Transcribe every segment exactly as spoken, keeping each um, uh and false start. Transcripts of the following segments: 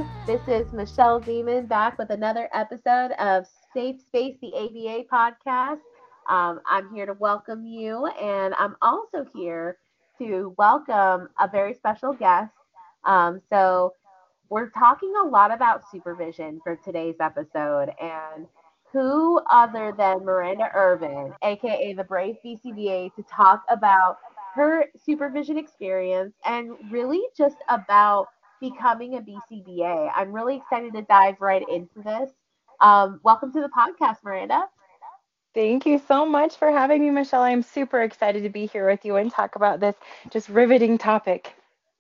This is Michelle Zeman back with another episode of Safe Space, the A B A podcast. Um, I'm here to welcome you, and I'm also here to welcome a very special guest. Um, so, we're talking a lot about supervision for today's episode, and who other than Miranda Irvin, aka the Brave B C B A, to talk about her supervision experience and really just about becoming a B C B A. I'm really excited to dive right into this. Um, welcome to the podcast, Miranda. Thank you so much for having me, Michelle. I'm super excited to be here with you and talk about this just riveting topic.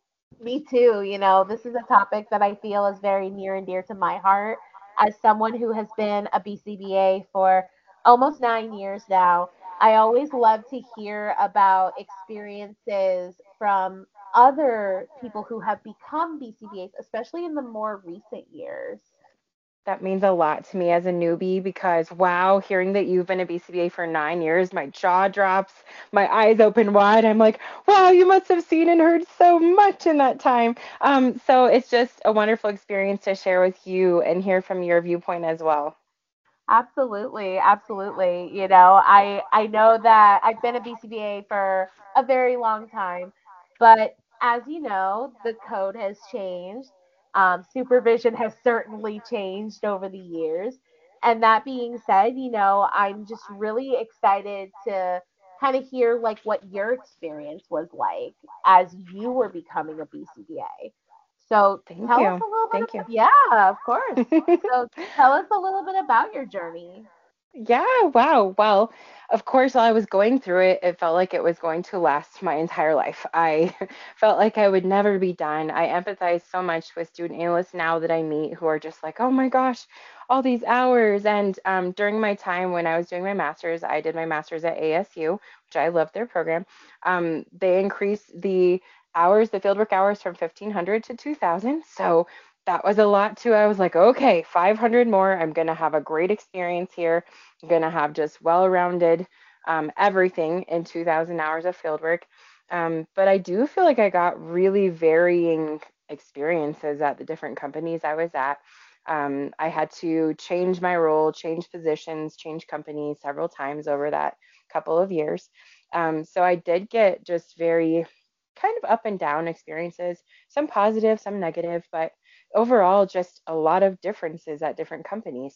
Me too. You know, this is a topic that I feel is very near and dear to my heart as someone who has been a B C B A for almost nine years now. I always love to hear about experiences from other people who have become B C B As, especially in the more recent years. That means a lot to me as a newbie because, wow, hearing that you've been a B C B A for nine years, my jaw drops, my eyes open wide. I'm like, wow, you must have seen and heard so much in that time. Um, so it's just a wonderful experience to share with you and hear from your viewpoint as well. Absolutely, absolutely. You know, I I know that I've been a B C B A for a very long time, but as you know, the code has changed. Um, supervision has certainly changed over the years. And that being said, you know, I'm just really excited to kind of hear like what your experience was like as you were becoming a B C B A. So Thank tell us you. a little bit Thank about, you. yeah, of course. So tell us a little bit about your journey. Yeah, wow. Well, of course, while I was going through it, it felt like it was going to last my entire life. I felt like I would never be done. I empathize so much with student analysts now that I meet who are just like, oh my gosh, all these hours. And um, during my time when I was doing my master's, I did my master's at A S U, which I love their program. Um, they increased the hours, the fieldwork hours from fifteen hundred to two thousand. So that was a lot too. I was like, okay, five hundred more. I'm going to have a great experience here. Going to have just well-rounded um, everything in two thousand hours of fieldwork. Um, but I do feel like I got really varying experiences at the different companies I was at. Um, I had to change my role, change positions, change companies several times over that couple of years. Um, so I did get just very kind of up and down experiences, some positive, some negative, but overall, just a lot of differences at different companies.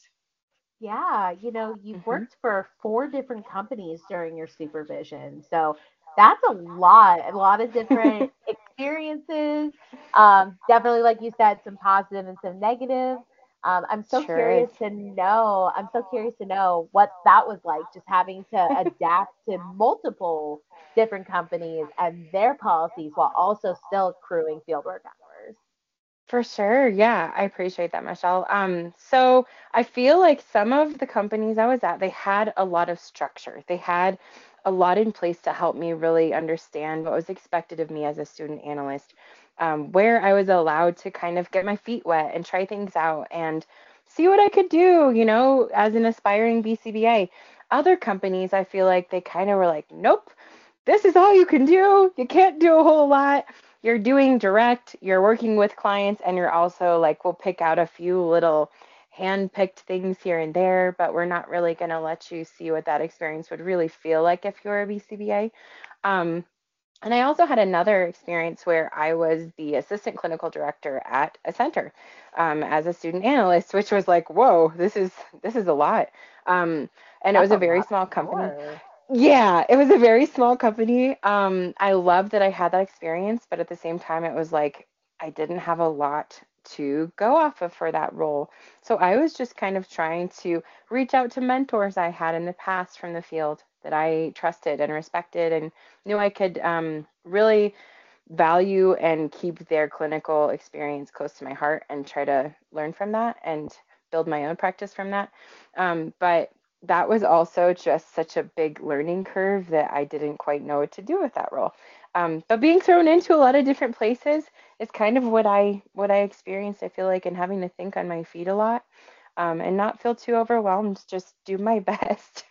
Yeah, you know, you've hmm worked for four different companies during your supervision. So that's a lot, a lot of different experiences. Um, definitely, like you said, some positive and some negative. Um, I'm so Sure is. curious to know, I'm so curious to know what that was like, just having to adapt to multiple different companies and their policies while also still accruing fieldwork hours. For sure. Yeah, I appreciate that, Michelle. Um, so I feel like some of the companies I was at, they had a lot of structure. They had a lot in place to help me really understand what was expected of me as a student analyst, um, where I was allowed to kind of get my feet wet and try things out and see what I could do, you know, as an aspiring B C B A. Other companies, I feel like they kind of were like, nope, this is all you can do. You can't do a whole lot. You're doing direct, you're working with clients, and you're also like, we'll pick out a few little hand-picked things here and there, but we're not really going to let you see what that experience would really feel like if you're a B C B A. Um, and I also had another experience where I was the assistant clinical director at a center um, as a student analyst, which was like, whoa, this is this is a lot. Um, and it That's was a a very lot small company. more. Yeah, it was a very small company. Um, I love that I had that experience, but at the same time, it was like I didn't have a lot to go off of for that role. So I was just kind of trying to reach out to mentors I had in the past from the field that I trusted and respected and knew I could um, really value and keep their clinical experience close to my heart and try to learn from that and build my own practice from that. Um, but that was also just such a big learning curve that I didn't quite know what to do with that role. Um, but being thrown into a lot of different places is kind of what I what I experienced. I feel like, and having to think on my feet a lot, um, and not feel too overwhelmed. Just do my best.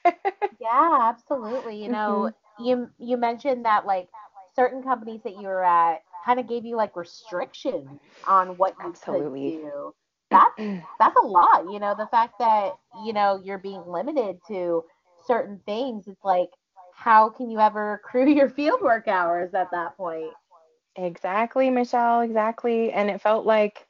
Yeah, absolutely. You know, hmm you you mentioned that like certain companies that you were at, kind of gave you like restrictions on what you could Absolutely. do. That's that's a lot, you know, the fact that, you know, you're being limited to certain things. It's like, how can you ever accrue your fieldwork hours at that point? Exactly, Michelle, exactly. And it felt like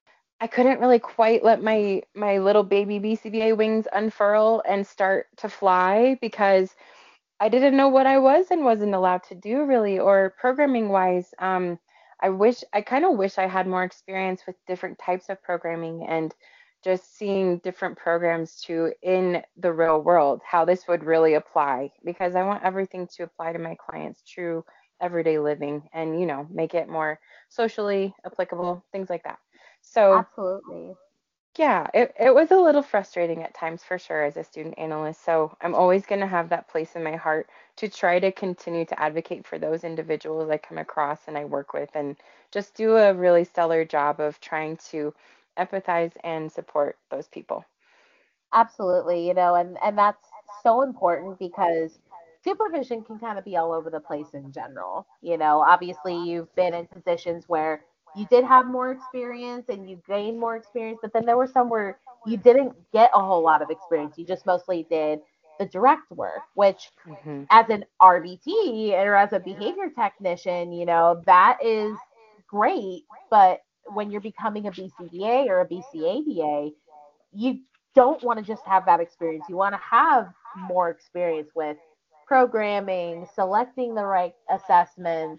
I couldn't really quite let my my little baby B C B A wings unfurl and start to fly because I didn't know what I was and wasn't allowed to do really, or programming wise. Um, I wish I kind of wish I had more experience with different types of programming and just seeing different programs to in the real world, how this would really apply, because I want everything to apply to my clients' true everyday living and, you know, make it more socially applicable, things like that. So Absolutely. yeah, it, it was a little frustrating at times for sure as a student analyst. So I'm always going to have that place in my heart to try to continue to advocate for those individuals I come across and I work with and just do a really stellar job of trying to empathize and support those people. Absolutely, you know, and and that's so important because supervision can kind of be all over the place in general. You know, obviously you've been in positions where you did have more experience and you gained more experience, but then there were some where you didn't get a whole lot of experience. You just mostly did the direct work, which Hmm. as an R B T or as a behavior technician, you know, that is great, but when you're becoming a B C B A or a B C A B A, you don't want to just have that experience. You want to have more experience with programming, selecting the right assessments,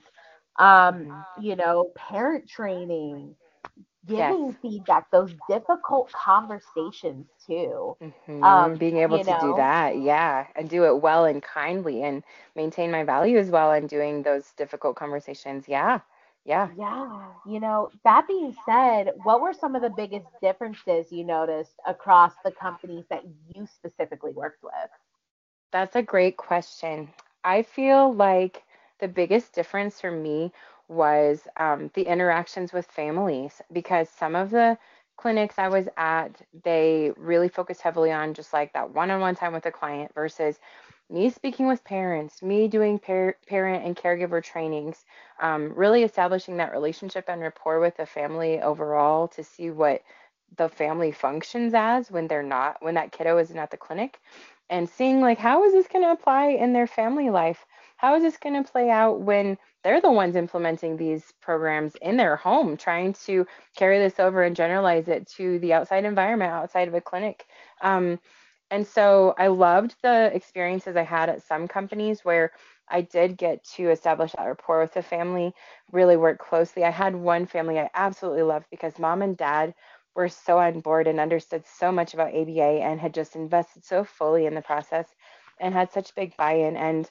um, Hmm. you know, parent training, Yes. giving feedback, those difficult conversations too. Hmm. Um, Being able you to do know, that, yeah, and do it well and kindly and maintain my values while I'm doing those difficult conversations. Yeah. Yeah. yeah, you know, that being said, what were some of the biggest differences you noticed across the companies that you specifically worked with? That's a great question. I feel like the biggest difference for me was um, the interactions with families because some of the clinics I was at, they really focused heavily on just like that one on one time with the client versus me speaking with parents, me doing par- parent and caregiver trainings, um, really establishing that relationship and rapport with the family overall to see what the family functions as when they're not, when that kiddo isn't at the clinic and seeing like how is this going to apply in their family life? How is this going to play out when they're the ones implementing these programs in their home, trying to carry this over and generalize it to the outside environment outside of a clinic? Um, and so I loved the experiences I had at some companies where I did get to establish that rapport with the family, really work closely. I had one family I absolutely loved because mom and dad were so on board and understood so much about A B A and had just invested so fully in the process and had such big buy-in. And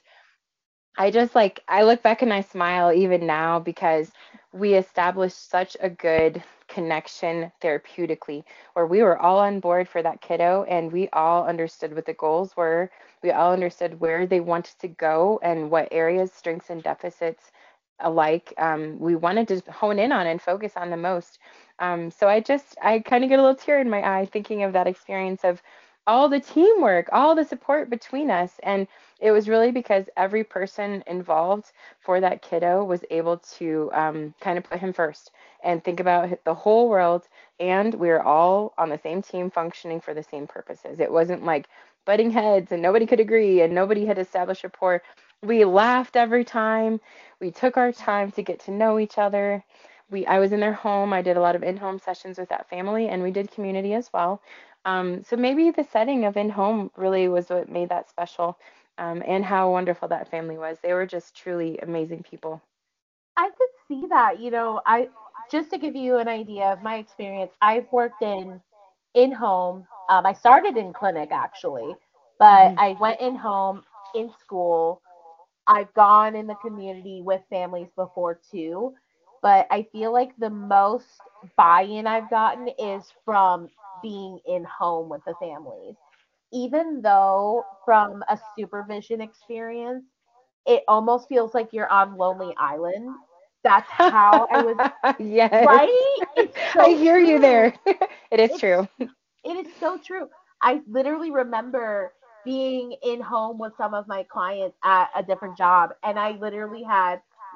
I just like I look back and I smile even now because we established such a good connection therapeutically where we were all on board for that kiddo and we all understood what the goals were. We all understood where they wanted to go and what areas, strengths and deficits alike um, we wanted to hone in on and focus on the most. Um, so I just I kind of get a little tear in my eye thinking of that experience of all the teamwork, all the support between us and it was really because every person involved for that kiddo was able to um, kind of put him first and think about the whole world. And we were all on the same team functioning for the same purposes. It wasn't like butting heads and nobody could agree and nobody had established rapport. We laughed every time. We took our time to get to know each other. We, I was in their home. I did a lot of in-home sessions with that family, and we did community as well. Um, so maybe the setting of in-home really was what made that special um, and how wonderful that family was. They were just truly amazing people. I could see that. You know, I just to give you an idea of my experience, I've worked in in home. Um, I started in clinic actually, but Hmm. I went in home in school. I've gone in the community with families before too, but I feel like the most buy-in I've gotten is from being in home with the families. Even though from a supervision experience, it almost feels like you're on Lonely Island. That's how I was, Yes, right? It's I so hear you true. there. It is It's true. it is so true. I literally remember being in home with some of my clients at a different job, and I literally had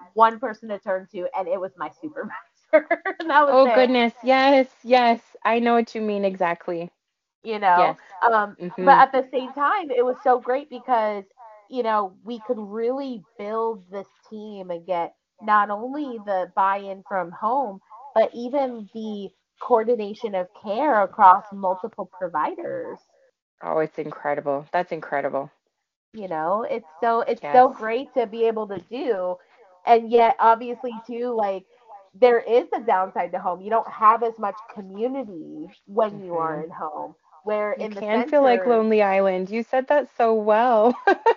one person to turn to, and it was my supervisor. That was Oh it. goodness. Yes, yes. I know what you mean exactly. You know, Yes. um, but Mhm. at the same time, it was so great because, you know, we could really build this team and get not only the buy-in from home, but even the coordination of care across multiple providers. Oh, it's incredible. That's incredible. You know, it's so it's Yes. so great to be able to do. And yet obviously too, like, there is a downside to home. You don't have as much community when you are Mhm. in home, where You in the can feel like center. Lonely Island. You said that so well.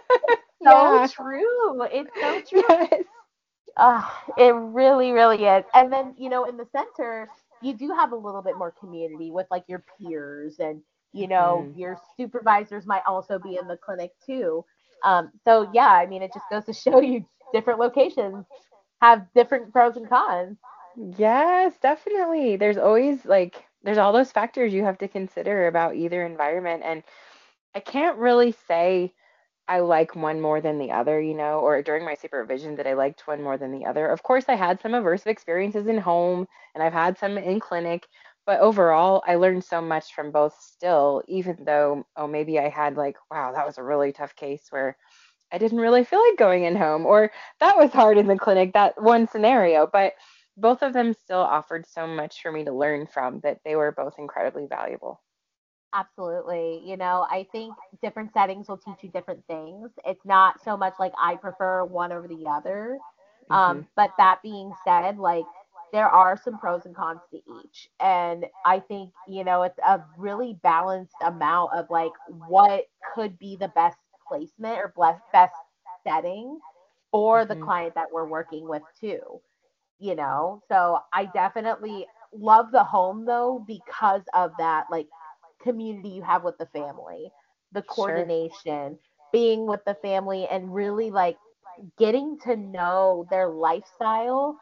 So Yeah. true. It's so true. Yes. Uh, it really, really is. And then, you know, in the center, you do have a little bit more community with like your peers, and, you know, Mhm. your supervisors might also be in the clinic too. Um, so yeah, I mean, it just goes to show you different locations have different pros and cons. Yes, definitely. There's always like there's all those factors you have to consider about either environment, and I can't really say I like one more than the other, you know, or during my supervision that I liked one more than the other. Of course, I had some aversive experiences in home and I've had some in clinic, but overall, I learned so much from both still, even though, oh, maybe I had like, wow, that was a really tough case where I didn't really feel like going in home, or that was hard in the clinic, that one scenario. But both of them still offered so much for me to learn from that they were both incredibly valuable. Absolutely. You know, I think different settings will teach you different things. It's not so much like I prefer one over the other. Hmm. Um, but that being said, like, there are some pros and cons to each. And I think, you know, it's a really balanced amount of like what could be the best placement or best best setting for the Hmm. client that we're working with too. You know, so I definitely love the home though because of that, like, community you have with the family, the Sure. coordination, being with the family, and really like getting to know their lifestyle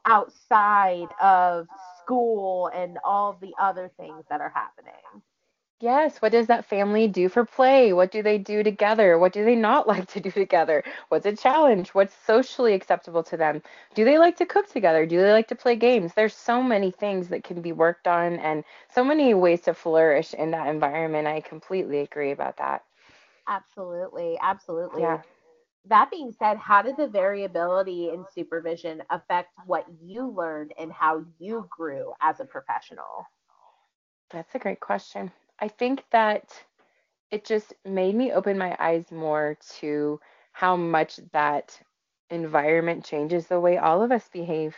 outside of school and all the other things that are happening. Yes, what does that family do for play? What do they do together? What do they not like to do together? What's a challenge? What's socially acceptable to them? Do they like to cook together? Do they like to play games? There's so many things that can be worked on and so many ways to flourish in that environment. I completely agree about that. Absolutely, Yeah. absolutely. That being said, how did the variability in supervision affect what you learned and how you grew as a professional? That's a great question. I think that it just made me open my eyes more to how much that environment changes the way all of us behave,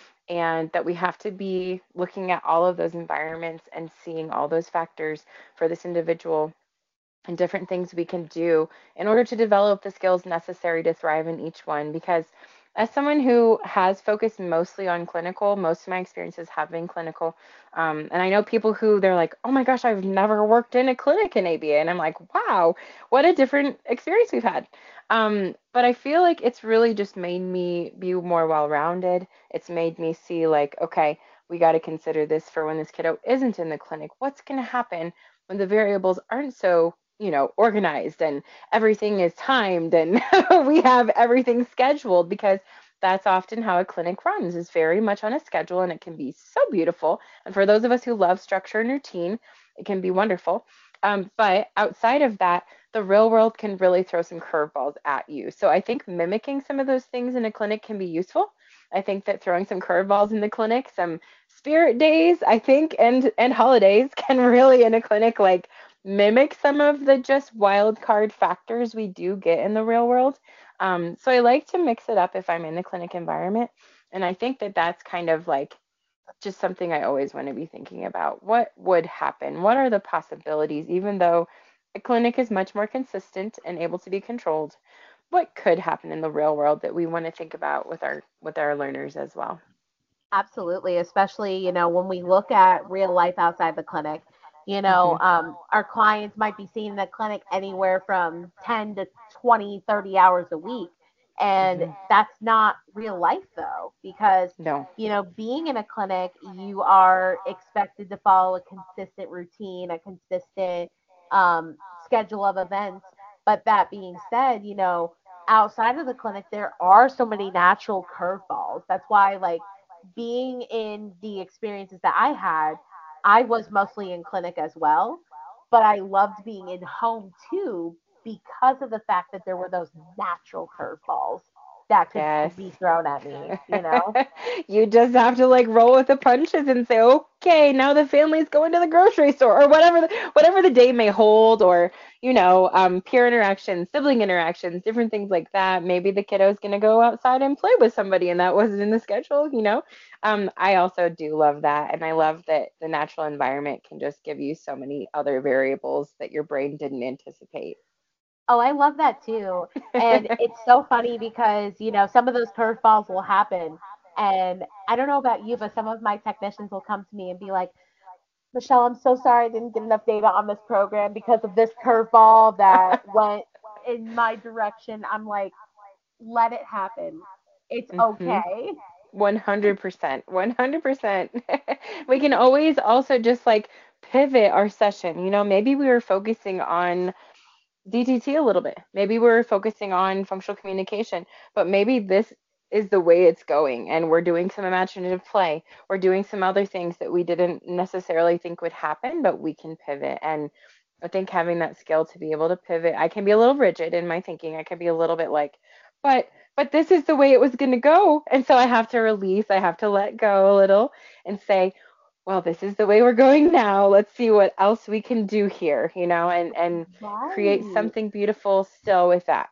and that we have to be looking at all of those environments and seeing all those factors for this individual and different things we can do in order to develop the skills necessary to thrive in each one. Because as someone who has focused mostly on clinical, most of my experiences have been clinical. Um, and I know people who they're like, oh my gosh, I've never worked in a clinic in A B A. And I'm like, wow, what a different experience we've had. Um, but I feel like it's really just made me be more well rounded. It's made me see, like, okay, we got to consider this for when this kiddo isn't in the clinic. What's going to happen when the variables aren't so, you know, organized and everything is timed and we have everything scheduled, because that's often how a clinic runs, is very much on a schedule, and it can be so beautiful. And for those of us who love structure and routine, it can be wonderful. Um, but outside of that, the real world can really throw some curveballs at you. So I think mimicking some of those things in a clinic can be useful. I think that throwing some curveballs in the clinic, some spirit days, I think, and and holidays can really in a clinic like mimic some of the just wild card factors we do get in the real world. Um, so I like to mix it up if I'm in the clinic environment. And I think that that's kind of like just something I always want to be thinking about. What would happen? What are the possibilities, even though a clinic is much more consistent and able to be controlled? What could happen in the real world that we want to think about with our with our learners as well? Absolutely, especially, you know, when we look at real life outside the clinic, you know, Hmm. um, our clients might be seeing the clinic anywhere from ten to twenty, thirty hours a week. And Hmm. that's not real life though, because, No. you know, being in a clinic, you are expected to follow a consistent routine, a consistent um, schedule of events. But that being said, you know, outside of the clinic, there are so many natural curveballs. That's why, like, being in the experiences that I had, I was mostly in clinic as well, but I loved being in home too because of the fact that there were those natural curveballs that could Yes. be thrown at me, you know? You just have to like roll with the punches and say, okay, now the family's going to the grocery store or whatever the, whatever the day may hold, or you know, um, peer interactions, sibling interactions, different things like that. Maybe the kiddo's gonna go outside and play with somebody, and that wasn't in the schedule, you know. Um, I also do love that, and I love that the natural environment can just give you so many other variables that your brain didn't anticipate. Oh, I love that too. And it's so funny because, you know, some of those curveballs will happen. And I don't know about you, but some of my technicians will come to me and be like, Michelle, I'm so sorry I didn't get enough data on this program because of this curveball that went in my direction. I'm like, let it happen. It's hmm okay. one hundred percent. one hundred percent. We can always also just like pivot our session. You know, maybe we were focusing on D T T a little bit. Maybe we're focusing on functional communication, but maybe this is the way it's going, and we're doing some imaginative play. We're doing some other things that we didn't necessarily think would happen, but we can pivot. And I think having that skill to be able to pivot, I can be a little rigid in my thinking. I can be a little bit like, but but this is the way it was going to go, and so I have to release. I have to let go a little and say, well, this is the way we're going now. Let's see what else we can do here, you know, and and create Right. something beautiful still with that.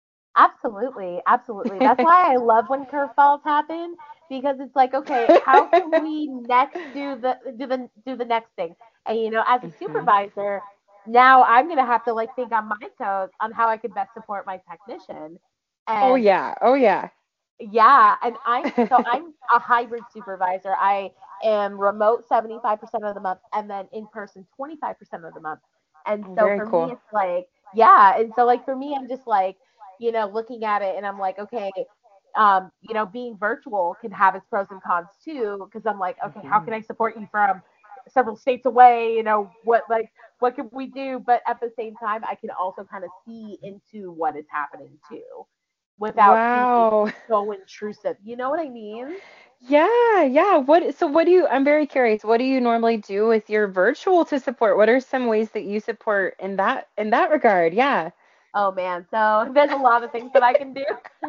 Absolutely, absolutely. That's why I love when curveballs happen because it's like, okay, how can we next do the do the do the next thing? And you know, as a hmm supervisor, now I'm gonna have to like think on my toes on how I could best support my technician. Oh And yeah, oh yeah. yeah, and I'm so I'm a hybrid supervisor. I am remote seventy-five percent of the month and then in person twenty-five percent of the month. And so Very for me, cool. it's like, yeah. And so, like, for me, I'm just like, you know, looking at it and I'm like, okay, um, you know, being virtual can have its pros and cons too. Cause I'm like, okay, how hmm can I support you from several states away? You know, what, like, what can we do? But at the same time, I can also kind of see into what is happening too without being Wow. so intrusive. You know what I mean? Yeah, yeah. What, so what do you, I'm very curious, what do you normally do with your virtual to support? What are some ways that you support in that in that regard? Yeah. Oh man, so there's a lot of things that I can do.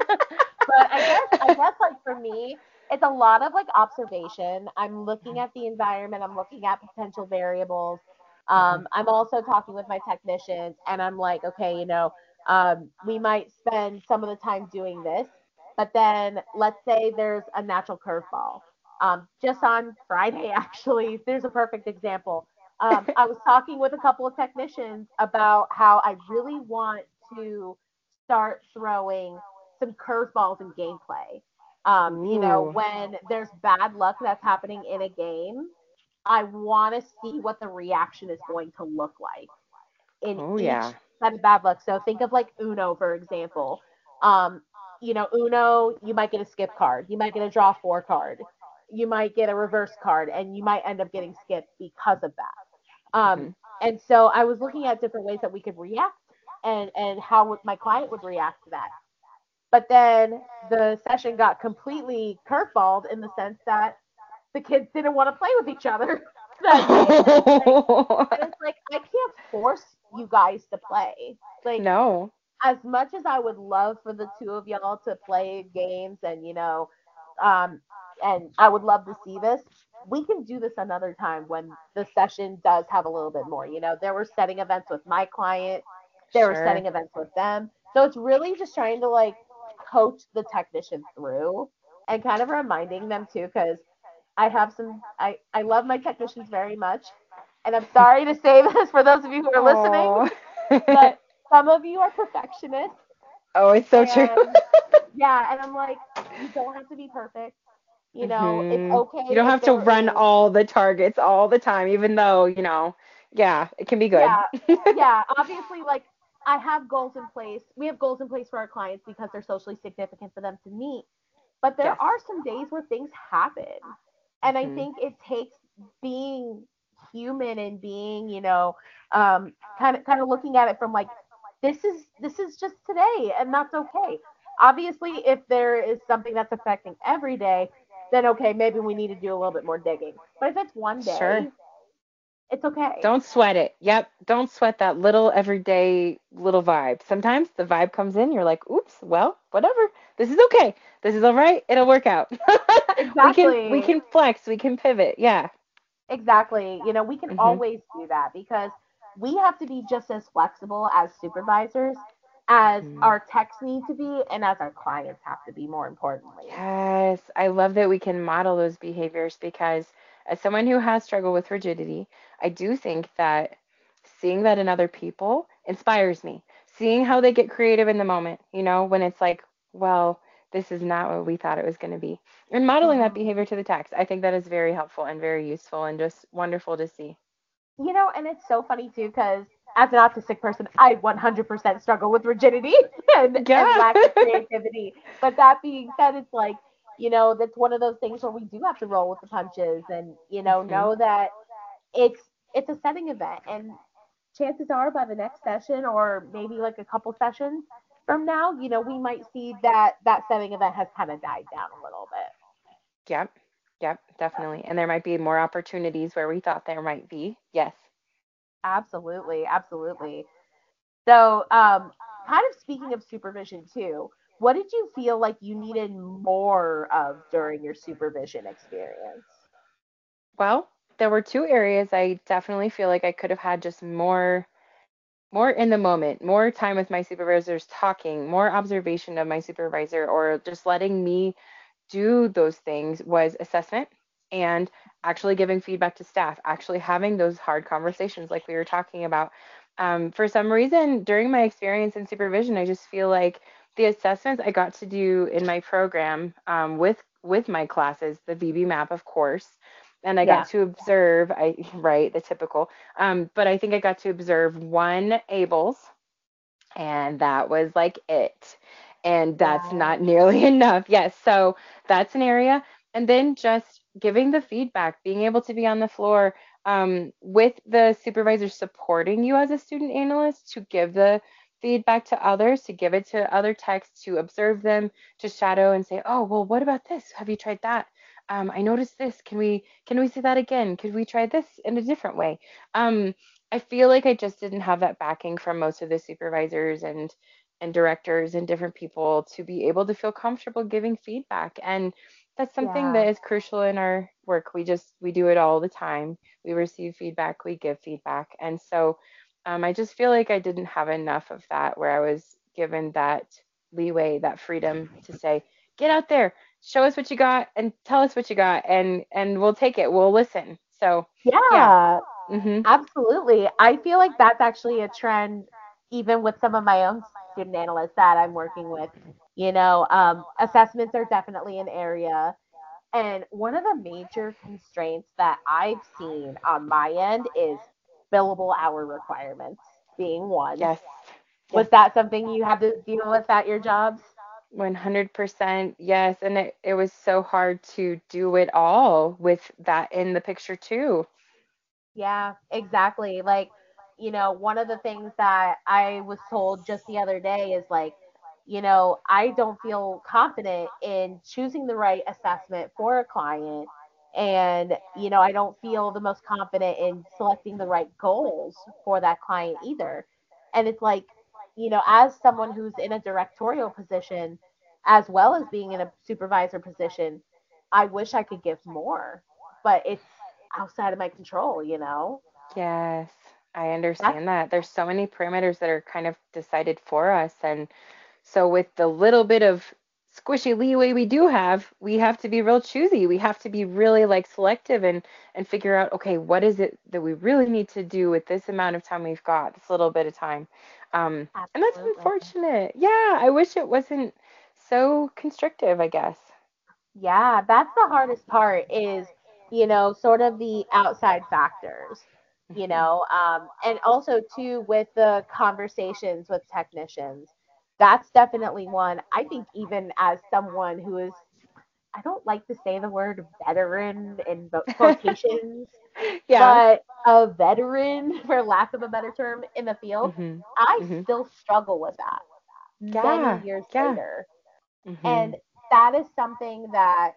But I guess I guess like for me, it's a lot of like observation. I'm looking at the environment, I'm looking at potential variables. hmm Um, I'm also talking with my technicians and I'm like, okay, you know, um, we might spend some of the time doing this, but then let's say there's a natural curveball. Um, just on Friday, actually, there's a perfect example. Um, I was talking with a couple of technicians about how I really want to start throwing some curveballs in gameplay. Um, you know, Ooh. when there's bad luck that's happening in a game, I want to see what the reaction is going to look like in Oh each yeah. set of bad luck. So think of like Uno, for example. Um, you know, Uno, you might get a skip card, you might get a draw four card, you might get a reverse card, and you might end up getting skipped because of that. Um, hmm and so I was looking at different ways that we could react and and how my client would react to that. But then the session got completely curveballed in the sense that the kids didn't want to play with each other that day. And it's like and it's like I can't force you guys to play. Like No. as much as I would love for the two of y'all to play games and you know, um, and I would love to see this. We can do this another time when the session does have a little bit more. You know, there were setting events with my client, there were Sure. setting events with them. So it's really just trying to like coach the technician through and kind of reminding them too, because I have some, I, I love my technicians very much. And I'm sorry to say this for those of you who are listening, Oh. but some of you are perfectionists. Oh, it's so true. And yeah, and I'm like, you don't have to be perfect. You know, it's hmm You okay don't if have to there run is, all the targets all the time, even though, you know, yeah, it can be good. yeah, yeah, obviously, like, I have goals in place. We have goals in place for our clients because they're socially significant for them to meet. But there Yes. are some days where things happen. And I hmm think it takes being human and being, you know, um, kind of kind of looking at it from like this is this is just today, and that's okay. Obviously, if there is something that's affecting every day, then okay, maybe we need to do a little bit more digging. But if it's one Sure. day, it's okay. Don't sweat it. Yep. Don't sweat that little everyday little vibe. Sometimes the vibe comes in, you're like, oops, well, whatever. This is okay. This is all right. It'll work out. we can we Exactly. can flex, we can pivot. Yeah. Exactly. You know, we can Mhm. always do that because we have to be just as flexible as supervisors as Mhm. our techs need to be and as our clients have to be, more importantly. Yes, I love that we can model those behaviors because as someone who has struggled with rigidity, I do think that seeing that in other people inspires me. Seeing how they get creative in the moment, you know, when it's like, well, this is not what we thought it was going to be. And modeling that Mhm. behavior to the text, I think that is very helpful and very useful and just wonderful to see. You know, and it's so funny too because as an autistic person, I one hundred percent struggle with rigidity and and Yeah. lack of creativity. But that being said, it's like, you know, that's one of those things where we do have to roll with the punches and, you know, hmm know that it's it's a setting event, and chances are by the next session or maybe like a couple sessions from now, you know, we might see that that setting event has kind of died down a little bit. Yep. Yep, definitely. And there might be more opportunities where we thought there might be. Yes. Absolutely, absolutely. So, um, kind of speaking of supervision too, what did you feel like you needed more of during your supervision experience? Well, there were two areas I definitely feel like I could have had just more more in the moment, more time with my supervisors talking, more observation of my supervisor or just letting me do those things was assessment and actually giving feedback to staff, actually having those hard conversations like we were talking about. Um, for some reason, during my experience in supervision, I just feel like the assessments I got to do in my program um, with with my classes, the V B MAP, of course, and I got Yeah. to observe, I right, the typical, um, but I think I got to observe one ABLES and that was like it. And that's not Wow. nearly enough. Yes, so that's an area. And then just giving the feedback, being able to be on the floor um, with the supervisor supporting you as a student analyst to give the feedback to others, to give it to other techs, to observe them, to shadow and say, oh, well, what about this? Have you tried that? Um, I noticed this. Can we can we see that again? Could we try this in a different way? Um, I feel like I just didn't have that backing from most of the supervisors and and directors and different people to be able to feel comfortable giving feedback. And that's something Yeah. that is crucial in our work. We just we do it all the time. We receive feedback, we give feedback. And so um, I just feel like I didn't have enough of that where I was given that leeway, that freedom to say, get out there, show us what you got and tell us what you got and and we'll take it. We'll listen. So yeah. Yeah. Mhm. Absolutely. I feel like that's actually a trend, even with some of my own student analysts that I'm working with. You know, um, assessments are definitely an area. And one of the major constraints that I've seen on my end is billable hour requirements being one. Yes. Was Yes. that something you had to deal with at your jobs? one hundred percent. Yes. And it, it was so hard to do it all with that in the picture too. Yeah, exactly. Like, you know, one of the things that I was told just the other day is like, you know, I don't feel confident in choosing the right assessment for a client. And, you know, I don't feel the most confident in selecting the right goals for that client either. And it's like, you know, as someone who's in a directorial position, as well as being in a supervisor position, I wish I could give more, but it's outside of my control, you know? Yes. I That's understand that. There's so many parameters that are kind of decided for us. And so with the little bit of squishy leeway we do have, we have to be real choosy. We have to be really like selective and and figure out, okay, what is it that we really need to do with this amount of time we've got, this little bit of time. Um, and that's absolutely. unfortunate. Yeah, I wish it wasn't so constrictive, I guess. Yeah, that's the hardest part is, you know, sort of the outside factors, you Mhm. know, um, and also too with the conversations with technicians. That's definitely one. I think even as someone who is I don't like to say the word veteran in vo- quotations, Yeah. but a veteran, for lack of a better term, in the field, Mhm. I Mhm. still struggle with that many Yeah. years Yeah. later. And Mhm. that is something that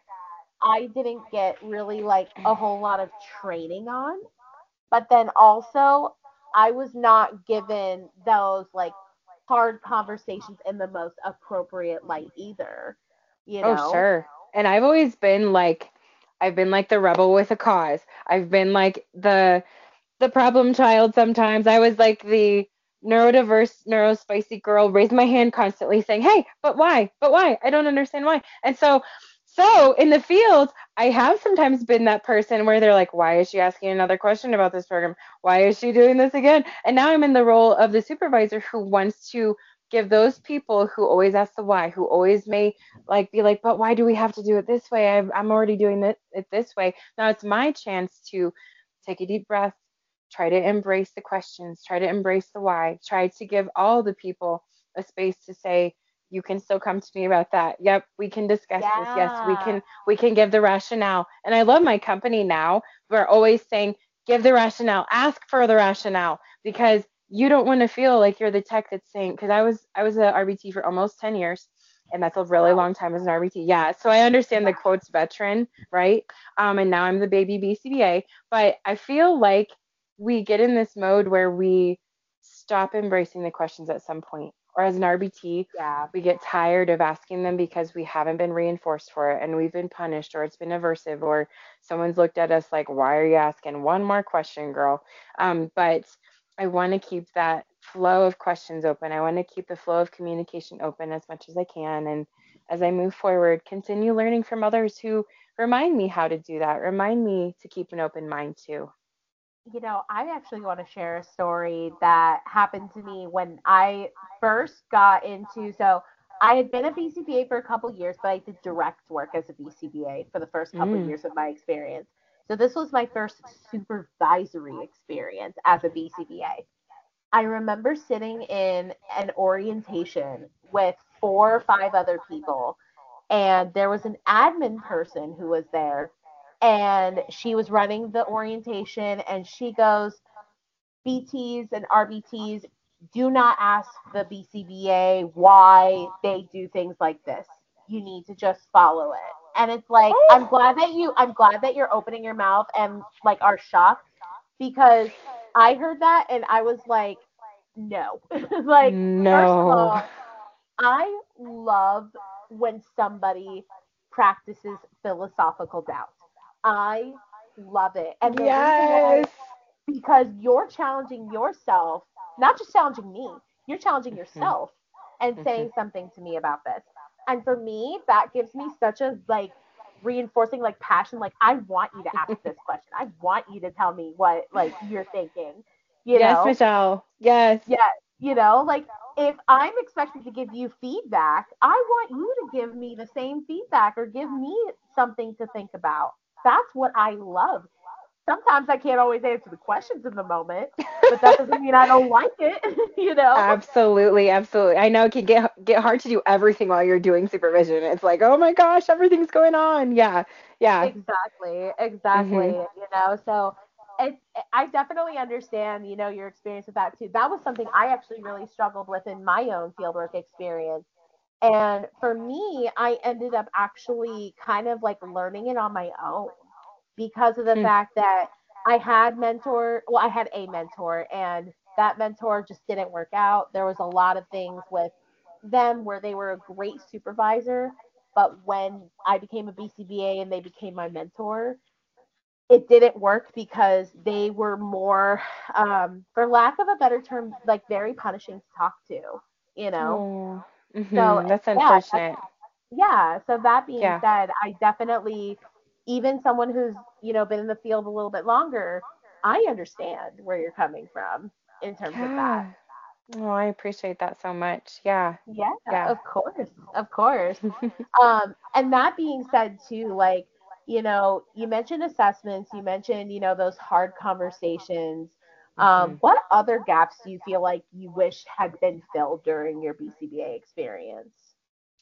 I didn't get really like a whole lot of training on. But then also, I was not given those like hard conversations in the most appropriate light either, you Oh, know? sure. And I've always been like I've been like the rebel with a cause. I've been like the the problem child sometimes. I was like the neurodiverse, neurospicy girl, raised my hand constantly saying, "Hey, but why? But why? I don't understand why." And so, so in the field, I have sometimes been that person where they're like, "Why is she asking another question about this program? Why is she doing this again?" And now I'm in the role of the supervisor who wants to give those people who always ask the why, who always may like be like, "But why do we have to do it this way? I'm, I'm already doing it, it this way." Now it's my chance to take a deep breath, try to embrace the questions, try to embrace the why, try to give all the people a space to say, you can still come to me about that. Yep, we can discuss this. Yes, we Yeah. can we can give the rationale. And I love my company now. We're always saying, give the rationale, ask for the rationale, because you don't want to feel like you're the tech that's saying, because I was I was a R B T for almost ten years, and that's a really Wow. long time as an R B T. Yeah, so I understand the quotes veteran, right? Um, and now I'm the baby B C B A, but I feel like we get in this mode where we stop embracing the questions at some point. Or as an R B T, Yeah. we get tired of asking them because we haven't been reinforced for it and we've been punished or it's been aversive or someone's looked at us like, why are you asking one more question, girl? Um, but I want to keep that flow of questions open. I want to keep the flow of communication open as much as I can. And as I move forward, continue learning from others who remind me how to do that, remind me to keep an open mind too. You know, I actually want to share a story that happened to me when I first got into. So I had been a B C B A for a couple years, but I did direct work as a B C B A for the first couple Mm. years of my experience. So this was my first supervisory experience as a B C B A. I remember sitting in an orientation with four or five other people, and there was an admin person who was there, and she was running the orientation, and she goes, B Ts and R B Ts, do not ask the B C B A why they do things like this. You need to just follow it. And it's like, I'm Oh, glad that you I'm glad that you're opening your mouth and like are shocked, because I heard that and I was like, no. Like, first of no. all, I love when somebody practices philosophical doubt. I love it. And the reason why, Yes. because you're challenging yourself, not just challenging me, you're challenging Hmm. yourself and Hmm. saying something to me about this. And for me, that gives me such a like reinforcing like passion. Like, I want you to ask this question. I want you to tell me what like you're thinking, you Yes, know? Michelle. Yes. Yeah, you know, like if I'm expected to give you feedback, I want you to give me the same feedback or give me something to think about. That's what I love. Sometimes I can't always answer the questions in the moment, but that doesn't mean I don't like it, you know? Absolutely, absolutely. I know it can get get hard to do everything while you're doing supervision. It's like, oh my gosh, everything's going on. Yeah, yeah. Exactly, exactly. Mhm. You know, so it's I definitely understand, you know, your experience with that too. That was something I actually really struggled with in my own fieldwork experience. And for me, I ended up actually kind of like learning it on my own because of the Hmm. fact that I had mentor, well, I had a mentor, and that mentor just didn't work out. There was a lot of things with them where they were a great supervisor, but when I became a B C B A and they became my mentor, it didn't work because they were more, um, for lack of a better term, like very punishing to talk to, you know? Oh. So, Mhm. That's yeah, unfortunate. yeah. So that being Yeah. said, I definitely, even someone who's, you know, been in the field a little bit longer, I understand where you're coming from in terms of that. Yeah. Oh, I appreciate that so much. Yeah. Yeah, Yeah. of course. Of course. Um, and that being said too, like, you know, you mentioned assessments, you mentioned, you know, those hard conversations. Um, Mhm. what other gaps do you feel like you wish had been filled during your B C B A experience?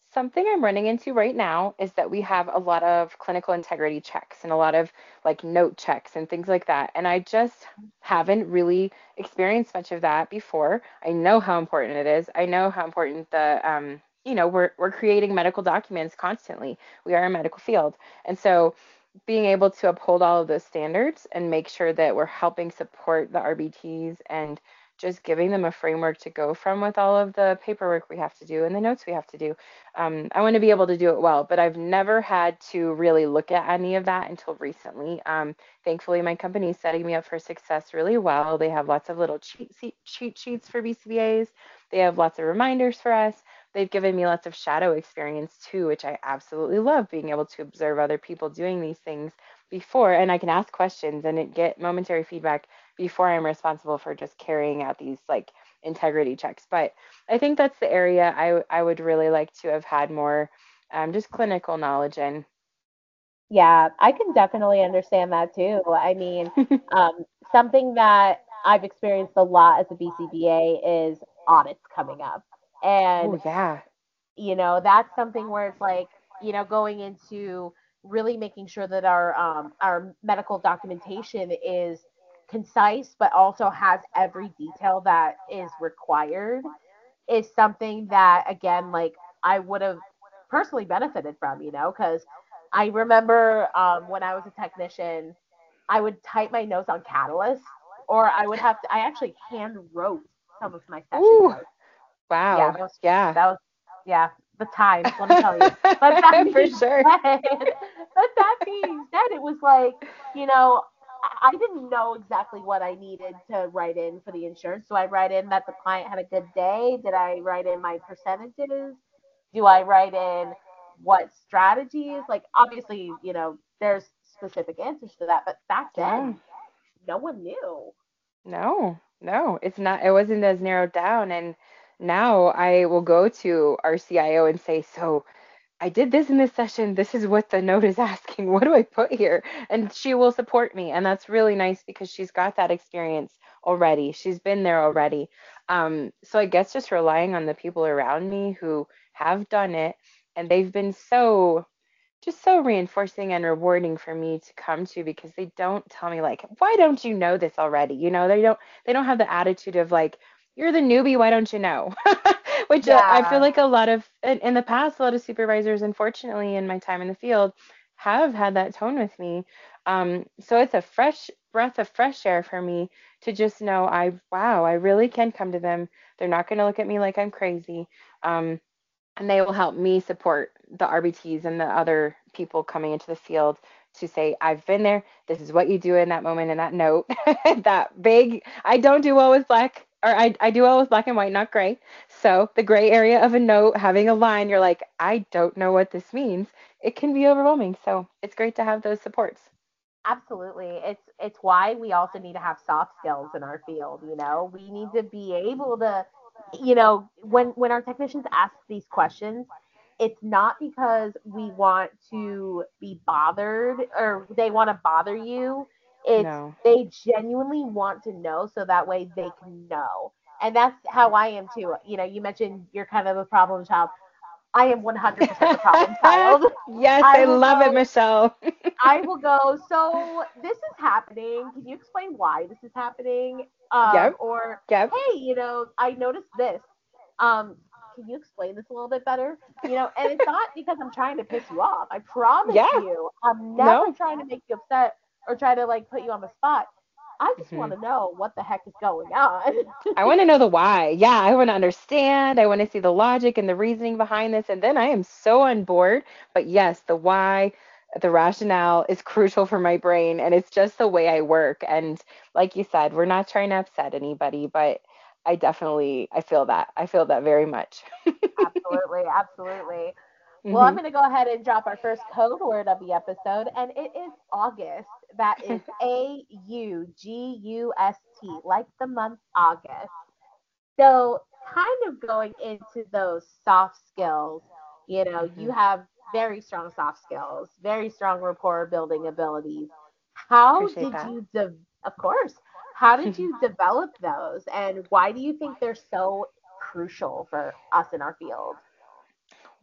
Something I'm running into right now is that we have a lot of clinical integrity checks and a lot of like note checks and things like that. And I just haven't really experienced much of that before. I know how important it is. I know how important the um, you know, we're we're creating medical documents constantly. We are a medical field. And so being able to uphold all of those standards and make sure that we're helping support the R B Ts and just giving them a framework to go from with all of the paperwork we have to do and the notes we have to do. Um, I want to be able to do it well, but I've never had to really look at any of that until recently. Um, thankfully, my company is setting me up for success really well. They have lots of little cheat, cheat sheets for B C B As. They have lots of reminders for us. They've given me lots of shadow experience too, which I absolutely love, being able to observe other people doing these things before, and I can ask questions and it get momentary feedback before I'm responsible for just carrying out these like integrity checks. But I think that's the area I I would really like to have had more um, just clinical knowledge in. Yeah, I can definitely understand that too. I mean, um, something that I've experienced a lot as a B C B A is audits coming up. Oh And yeah, you know, that's something where it's like, you know, going into really making sure that our um, our medical documentation is concise but also has every detail that is required is something that again like I would have personally benefited from, you know, because I remember um, when I was a technician, I would type my notes on Catalyst, or I would have to. I actually hand wrote some of my session ooh, notes. Yeah, wow, that was yeah, that was yeah the times. Let me tell you. But that for being sure. said, but that being said, it was like you know I didn't know exactly what I needed to write in for the insurance. Do I write in that the client had a good day? Did I write in my percentages? Do I write in what strategies? Like, obviously, you know, there's specific answers to that, but back Yeah. then, no one knew. No, no, it's not, it wasn't as narrowed down. And now I will go to our C I O and say, so I did this in this session. This is what the note is asking. What do I put here? And she will support me. And that's really nice because she's got that experience already. She's been there already. Um, so I guess just relying on the people around me who have done it and they've been so just so reinforcing and rewarding for me to come to because they don't tell me like, why don't you know this already? You know, they don't they don't have the attitude of like, you're the newbie, why don't you know? Which uh, I feel Yeah, like a lot of in, in the past, a lot of supervisors, unfortunately, in my time in the field, have had that tone with me. Um, so it's a fresh breath of fresh air for me to just know I wow, I really can come to them. They're not going to look at me like I'm crazy. Um, and they will help me support the R B Ts and the other people coming into the field to say, I've been there. This is what you do in that moment in that note. That big, I don't do well with black, or I, I do well with black and white, not gray. So the gray area of a note, having a line, you're like, I don't know what this means. It can be overwhelming. So it's great to have those supports. absolutely. It's it's why we also need to have soft skills in our field, you know. We need to be able to you know, when when our technicians ask these questions, it's not because we want to be bothered or they want to bother you. It's No. they genuinely want to know so that way they can know. And that's how I am too. You know, you mentioned you're kind of a problem child. I am one hundred percent the problem child. Yes, I I will love it, go Michelle. I will go, so this is happening. Can you explain why this is happening? Um, Yep, or, yep. hey, you know, I noticed this. Um, can you explain this a little bit better? You know, and it's not because I'm trying to piss you off. I promise Yeah, you, I'm never no. trying to make you upset or try to like put you on the spot. I just Mhm. want to know what the heck is going on. I want to know the why. Yeah, I want to understand. I want to see the logic and the reasoning behind this. And then I am so on board. But yes, the why, the rationale is crucial for my brain. And it's just the way I work. And like you said, we're not trying to upset anybody, but I definitely, I feel that. I feel that very much. Absolutely, absolutely. Well, I'm Hmm. going to go ahead and drop our first code word of the episode, and it is August. That is A U G U S T, like the month August. So, kind of going into those soft skills, you know, you Hmm. have very strong soft skills, very strong rapport building abilities. How Appreciate did that. you, de- of course, how did you develop those, and why do you think they're so crucial for us in our field?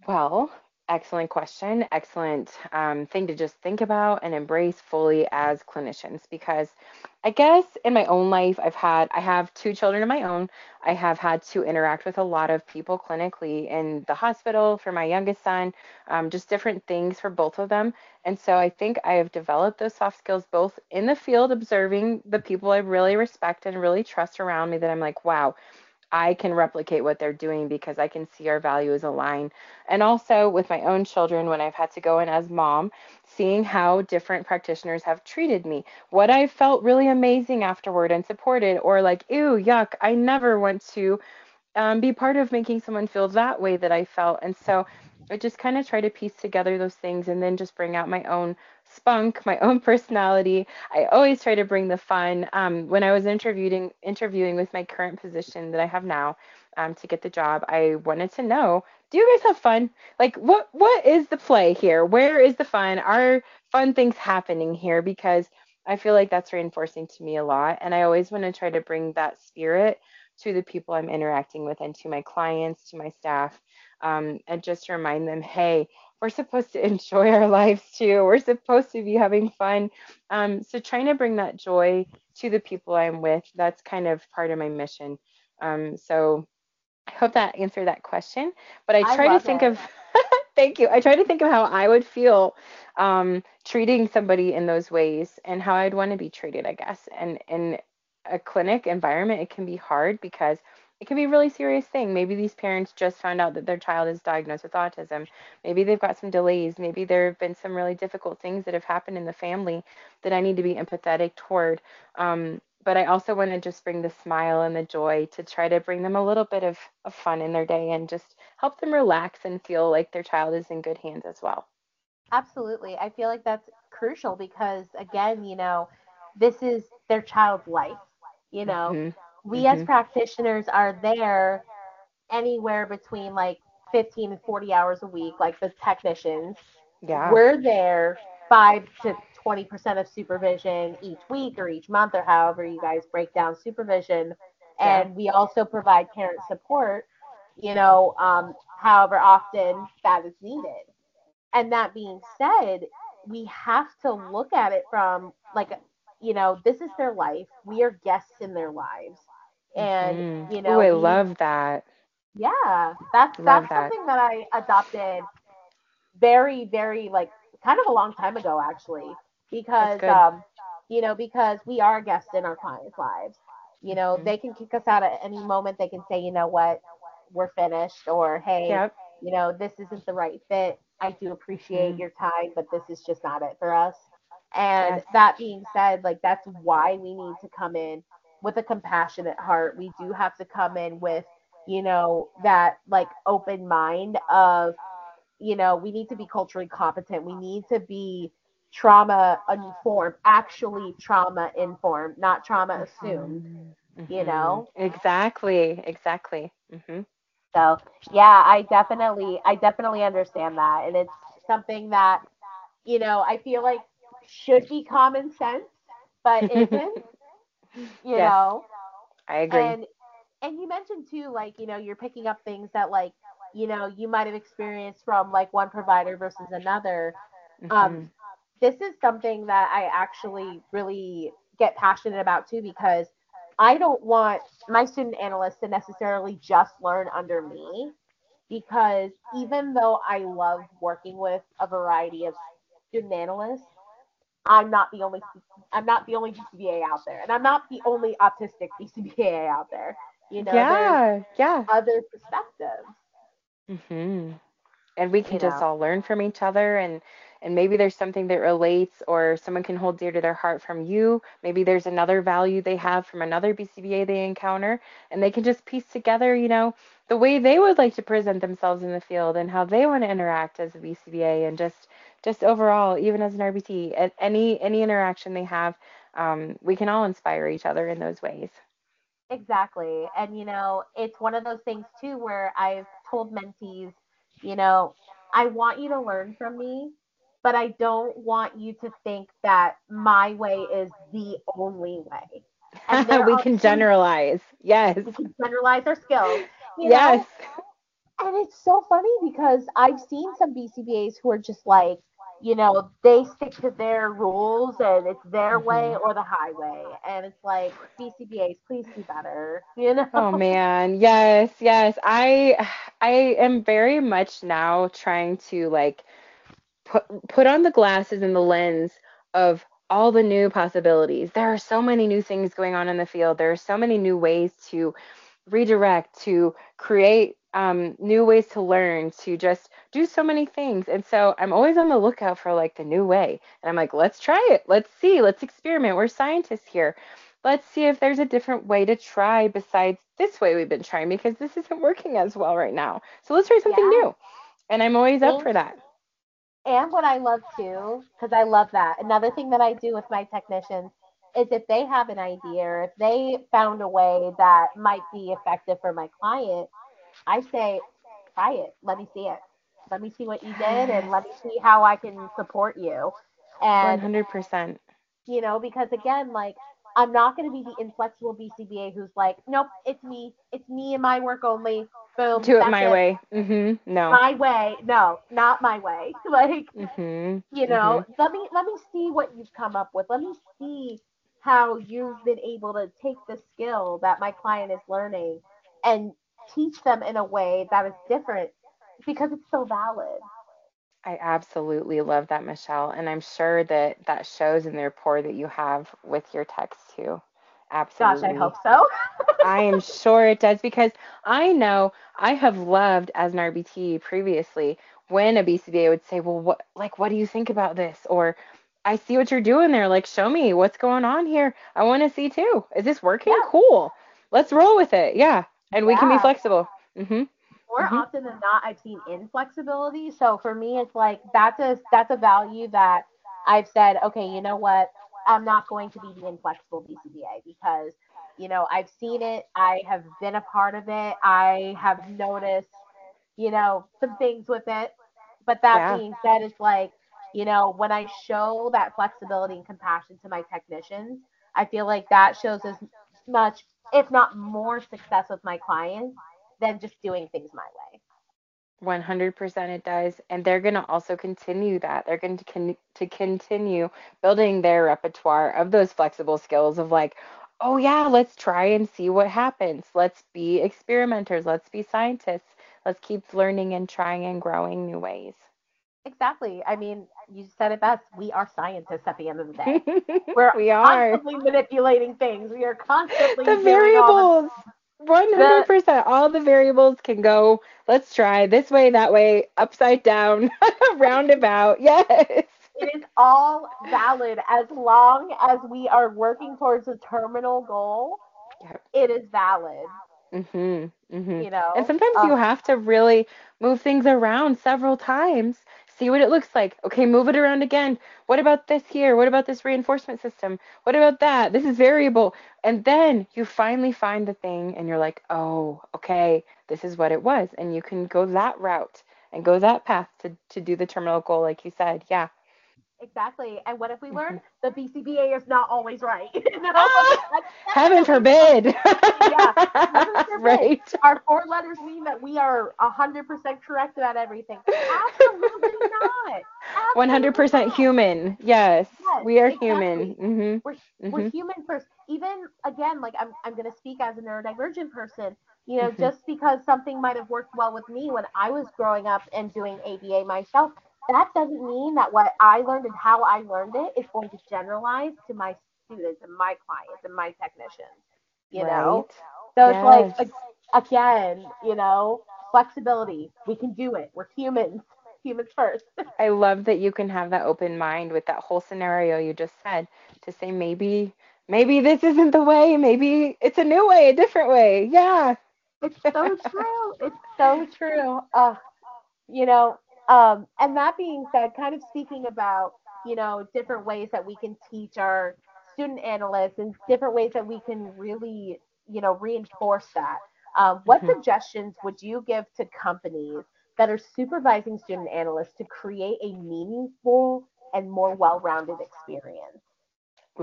Well, excellent question. Excellent um, thing to just think about and embrace fully as clinicians. Because I guess in my own life, I've had, I have two children of my own. I have had to interact with a lot of people clinically in the hospital for my youngest son, um, just different things for both of them. And so I think I have developed those soft skills both in the field, observing the people I really respect and really trust around me that I'm like, wow, I can replicate what they're doing because I can see our values align. And also with my own children, when I've had to go in as mom, seeing how different practitioners have treated me, what I felt really amazing afterward and supported, or like, ew, yuck, I never want to um, be part of making someone feel that way that I felt. And so I just kind of try to piece together those things and then just bring out my own spunk, my own personality. I always try to bring the fun. Um, when I was interviewing interviewing with my current position that I have now, um, to get the job, I wanted to know, do you guys have fun? Like, what what is the play here? Where is the fun? Are fun things happening here? Because I feel like that's reinforcing to me a lot, and I always want to try to bring that spirit to the people I'm interacting with and to my clients, to my staff, um, and just remind them, hey, we're supposed to enjoy our lives too. We're supposed to be having fun. Um, so trying to bring that joy to the people I'm with, that's kind of part of my mission. Um, so I hope that answered that question. But I I try to love think it. of, thank you. I try to think of how I would feel um, treating somebody in those ways and how I'd want to be treated, I guess. And in a clinic environment, it can be hard because it can be a really serious thing. Maybe these parents just found out that their child is diagnosed with autism. Maybe they've got some delays. Maybe there have been some really difficult things that have happened in the family that I need to be empathetic toward. Um, but I also want to just bring the smile and the joy to try to bring them a little bit of, of fun in their day and just help them relax and feel like their child is in good hands as well. Absolutely. I feel like that's crucial because, again, you know, this is their child's life. You know, Hmm. we as Hmm. practitioners are there anywhere between like fifteen and forty hours a week, like the technicians. Yeah. We're there five to twenty percent of supervision each week or each month or however you guys break down supervision. Yeah. And we also provide parent support, you know, um, however often that is needed. And that being said, we have to look at it from like, you know, this is their life. We are guests in their lives. And, Hmm. you Oh, know, I we love that. yeah, that's Love that's that. something that I adopted very, very like kind of a long time ago actually, That's because good. um, you know, because we are guests in our clients' lives. You know, Hmm. they can kick us out at any moment. They can say, you know what, we're finished, or hey, Yep. you know, this isn't the right fit. I do appreciate Hmm. your time, but this is just not it for us. And Yes. that being said, like that's why we need to come in with a compassionate heart. We do have to come in with, you know, that like open mind of, you know, we need to be culturally competent. We need to be trauma informed, actually trauma informed, not trauma assumed, Hmm. you Hmm. know? Exactly. Exactly. Hmm. So, yeah, I definitely I definitely understand that, and it's something that, you know, I feel like should be common sense but isn't, you Yes, know? I agree. And and you mentioned too, like, you know, you're picking up things that like, you know, you might have experienced from like one provider versus another. Um, Hmm. this is something that I actually really get passionate about too, because I don't want my student analysts to necessarily just learn under me. Because even though I love working with a variety of student analysts, I'm not the only I'm not the only B C B A out there, and I'm not the only autistic B C B A out there. You know, there's Yeah, yeah. other perspectives. Hmm. And we can You just know, all learn from each other, and and maybe there's something that relates or someone can hold dear to their heart from you. Maybe there's another value they have from another B C B A they encounter, and they can just piece together, you know, the way they would like to present themselves in the field and how they want to interact as a B C B A and just just overall, even as an R B T, at any any interaction they have, um, we can all inspire each other in those ways. exactly. And, you know, it's one of those things too where I've told mentees, you know, I want you to learn from me, but I don't want you to think that my way is the only way. And there We are can some, generalize. Yes. we can generalize our skills, you Yes. know, And it's so funny because I've seen some B C B As who are just like, you know, they stick to their rules and it's their way Hmm. or the highway. And it's like, B C B As, please do better, you Oh know? man, yes, yes. I I am very much now trying to like put put on the glasses and the lens of all the new possibilities. There are so many new things going on in the field. There are so many new ways to redirect, to create um, new ways to learn, to just do so many things. And so I'm always on the lookout for like the new way. And I'm like, let's try it. Let's see. Let's experiment. We're scientists here. Let's see if there's a different way to try besides this way we've been trying because this isn't working as well right now. So let's try something Yeah. new. And I'm always up And for that. and what I love too, because I love that. Another thing that I do with my technicians is if they have an idea or if they found a way that might be effective for my client, I say, try it. Let me see it. Let me see what you did and Yes. let me see how I can support you. And, one hundred percent. you know, because again, like, I'm not going to be the inflexible B C B A who's like, nope, it's me. It's me and my work only. Boom, Do it that's my it. way. Mhm. No. My way. No, not my way. Like, Mhm. you know, Mhm. let me let me see what you've come up with. Let me see how you've been able to take the skill that my client is learning and teach them in a way that is different because it's so valid. I absolutely love that, Michelle, and I'm sure that that shows in the rapport that you have with your text too. Gosh, I Absolutely. hope so. I am sure it does because I know I have loved as an R B T previously when a B C B A would say, "Well, what like what do you think about this?" Or I see what you're doing there. Like, show me what's going on here. I want to see too. Is this working? Yeah, Cool. Let's roll with it. Yeah. And we can be yeah. flexible. Mhm. More Mhm. often than not, I've seen inflexibility. So for me, it's like that's a that's a value that I've said, okay, you know what? I'm not going to be the inflexible B C B A because you know I've seen it. I have been a part of it. I have noticed, you know, some things with it. But that Yeah. being said, it's like, you know, when I show that flexibility and compassion to my technicians, I feel like that shows as much, if not more, success with my clients than just doing things my way. one hundred percent it does. And they're going to also continue that. They're going to con- to continue building their repertoire of those flexible skills of like, oh yeah, let's try and see what happens. Let's be experimenters. Let's be scientists. Let's keep learning and trying and growing new ways. Exactly. I mean, you said it best. We are scientists at the end of the day. We're We are. constantly manipulating things. We are constantly The doing all the variables. the one hundred percent. All the variables can go. Let's try this way, that way, upside down, roundabout. Yes. it is all valid as long as we are working towards a terminal goal. Yep. It is valid, Mhm. Mhm. you And know. sometimes Uh, you have to really move things around several times. See what it looks like. Okay, move it around again. What about this here? What about this reinforcement system? What about that? This is variable. And then you finally find the thing and you're like, "Oh, okay, this is what it was." And you can go that route and go that path to to do the terminal goal like you said. Yeah. exactly. And what if we learn Mhm. the B C B A is not always right? You know, Ah, that's heaven definitely not forbid. yeah, heaven forbid. Right. Our four letters mean that we are one hundred percent correct about everything. Absolutely not. Absolutely one hundred percent not. human. Yes, Yes, we are human. exactly. Mhm. We're we're Mhm. human first. Even again, like I'm I'm gonna speak as a neurodivergent person. You know, Mhm. just because something might have worked well with me when I was growing up and doing A B A myself, that doesn't mean that what I learned and how I learned it is going to generalize to my students and my clients and my technicians. You know, Right. so it's like Yes. again, you know, flexibility. We can do it. We're humans. Humans first. I love that you can have that open mind with that whole scenario you just said to say maybe maybe this isn't the way, maybe it's a new way, a different way. Yeah. It's so true. It's so true. Uh, you know, um, and that being said, kind of speaking about, you know, different ways that we can teach our student analysts and different ways that we can really, you know, reinforce that. Um, what Mhm. suggestions would you give to companies that are supervising student analysts to create a meaningful and more well-rounded experience?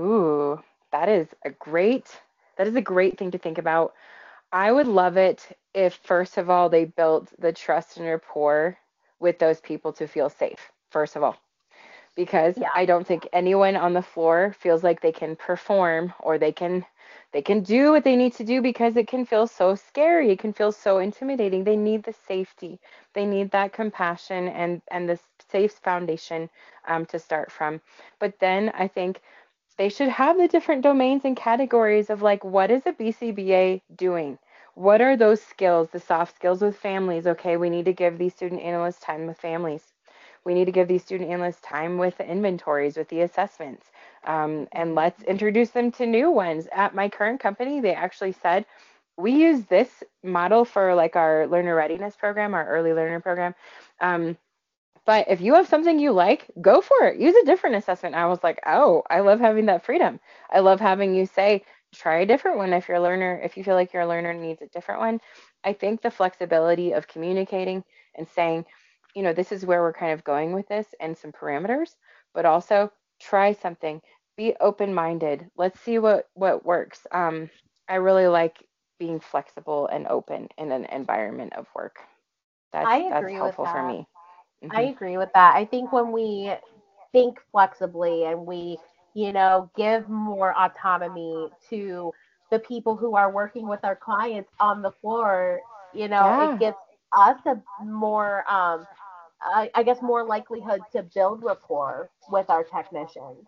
Ooh, that is a great that is a great thing to think about. I would love it. if first of all they built the trust and rapport with those people to feel safe, first of all, because Yeah. I don't think anyone on the floor feels like they can perform or they can they can do what they need to do because it can feel so scary. It can feel so intimidating. They need the safety. They need that compassion and and this safe foundation um, to start from. But then I think they should have the different domains and categories of like what is a B C B A doing? What are those skills, the soft skills with families? Okay, we need to give these student analysts time with families. We need to give these student analysts time with the inventories, with the assessments, um, and let's Mhm. introduce them to new ones. At my current company, they actually said we use this model for like our learner readiness program, our early learner program. Um, but if you have something you like, go for it. Use a different assessment. I was like, oh, I love having that freedom. I love having you say, try a different one if you're a learner, if you feel like your learner needs a different one. I think the flexibility of communicating and saying, you know, this is where we're kind of going with this and some parameters, but also try something. Be open-minded. Let's see what what works. Um, I really like being flexible and open in an environment of work. That's I that's agree with helpful for that. me. I Hmm. agree with that. I think when we think flexibly and we, you know, give more autonomy to the people who are working with our clients on the floor, you know, it Yeah. gives us a more, um, I, I guess, more likelihood to build rapport with our technicians.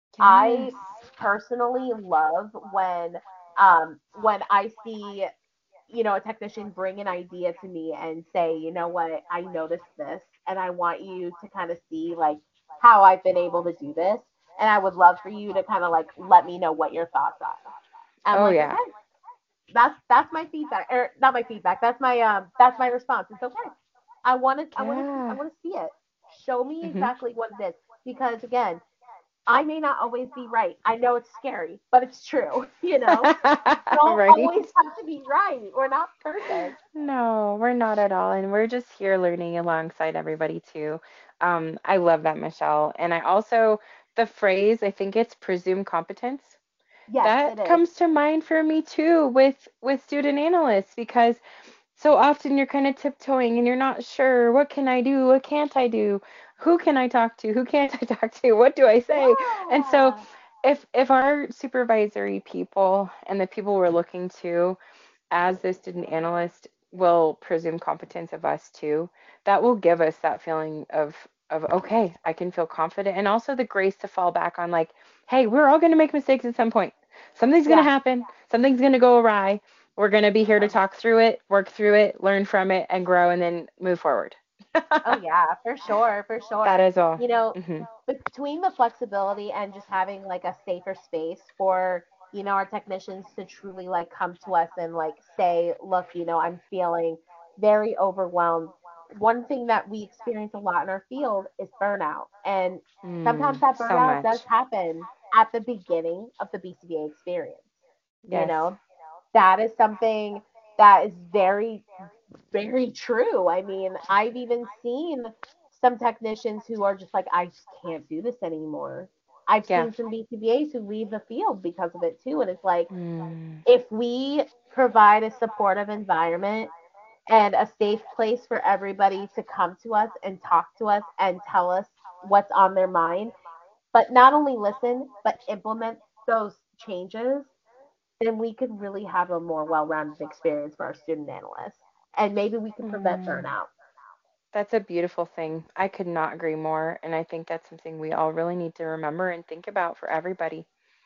Yes. I personally love when, um, when I see, you know, a technician bring an idea to me and say, you know what, I noticed this and I want you to kind of see like how I've been able to do this. And I would love for you to kind of like let me know what your thoughts are. I'm Oh like, yeah. okay, that's that's my feedback. Or not my feedback. That's my um that's my response. It's okay. I want to I want to see I Yeah. want to see it. Show me Hmm. exactly what it is. Because again, I may not always be right. I know it's scary, but it's true. You know, don't always Right. have to be right. We're not perfect. No, we're not at all. And we're just here learning alongside everybody too. Um, I love that, Michelle. And I also, the phrase, I think it's presume competence. Yes, it That is. comes to mind for me too with with student analysts because so often you're kind of tiptoeing and you're not sure what can I do, what can't I do, who can I talk to, who can't I talk to, what do I say? And so Yeah. if if our supervisory people and the people we're looking to as the student analyst will presume competence of us too, that will give us that feeling of of okay, I can feel confident and also the grace to fall back on like, hey, we're all going to make mistakes at some point. Something's going to Yeah. happen, something's going to go awry. We're going to be here to Oh, talk through it, work through it, learn from it and grow and then move forward. oh yeah, for sure, for That sure. is all. You know, Mhm. between the flexibility and just having like a safer space for, you know, our technicians to truly like come to us and like say, look, you know, I'm feeling very overwhelmed. One thing that we experience a lot in our field is burnout. And sometimes Mm, that so burnout does much. happen at the beginning of the B C B A experience. You Yes. know, that is something that is very, very true. I mean, I've even seen some technicians who are just like, I just can't do this anymore. I've Yeah. seen some B C B As who leave the field because of it too. And it's like, Mm, if we provide a supportive environment and a safe place for everybody to come to us and talk to us and tell us what's on their mind, but not only listen, but implement those changes, then we could really have a more well-rounded experience for our student analysts. And maybe we could prevent mm. burnout. That's a beautiful thing. I could not agree more. And I think that's something we all really need to remember and think about for everybody.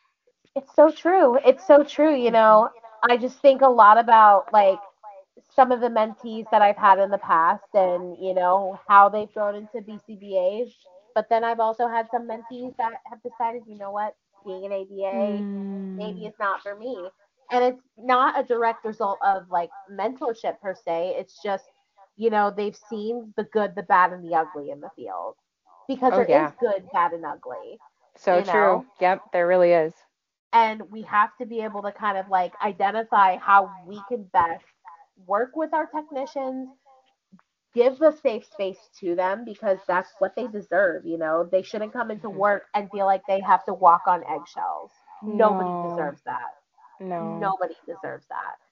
It's so true. It's so true. You Hmm. know, I just think a lot about like some of the mentees that I've had in the past and, you know, how they've grown into B C B As. But then I've also had some mentees that have decided, you know what, being an A B A maybe Mm. is not for me. And it's not a direct result of like mentorship per se. It's just, you know, they've seen the good, the bad, and the ugly in the field because Oh, there is yeah. good, bad, and ugly, So you true. know? Yep, there really is. And we have to be able to kind of like identify how we can best work with our technicians, give the safe space to them because that's what they deserve. You know, they shouldn't come into Hmm. work and feel like they have to walk on eggshells. Nobody No, deserves that. no, Nobody deserves that.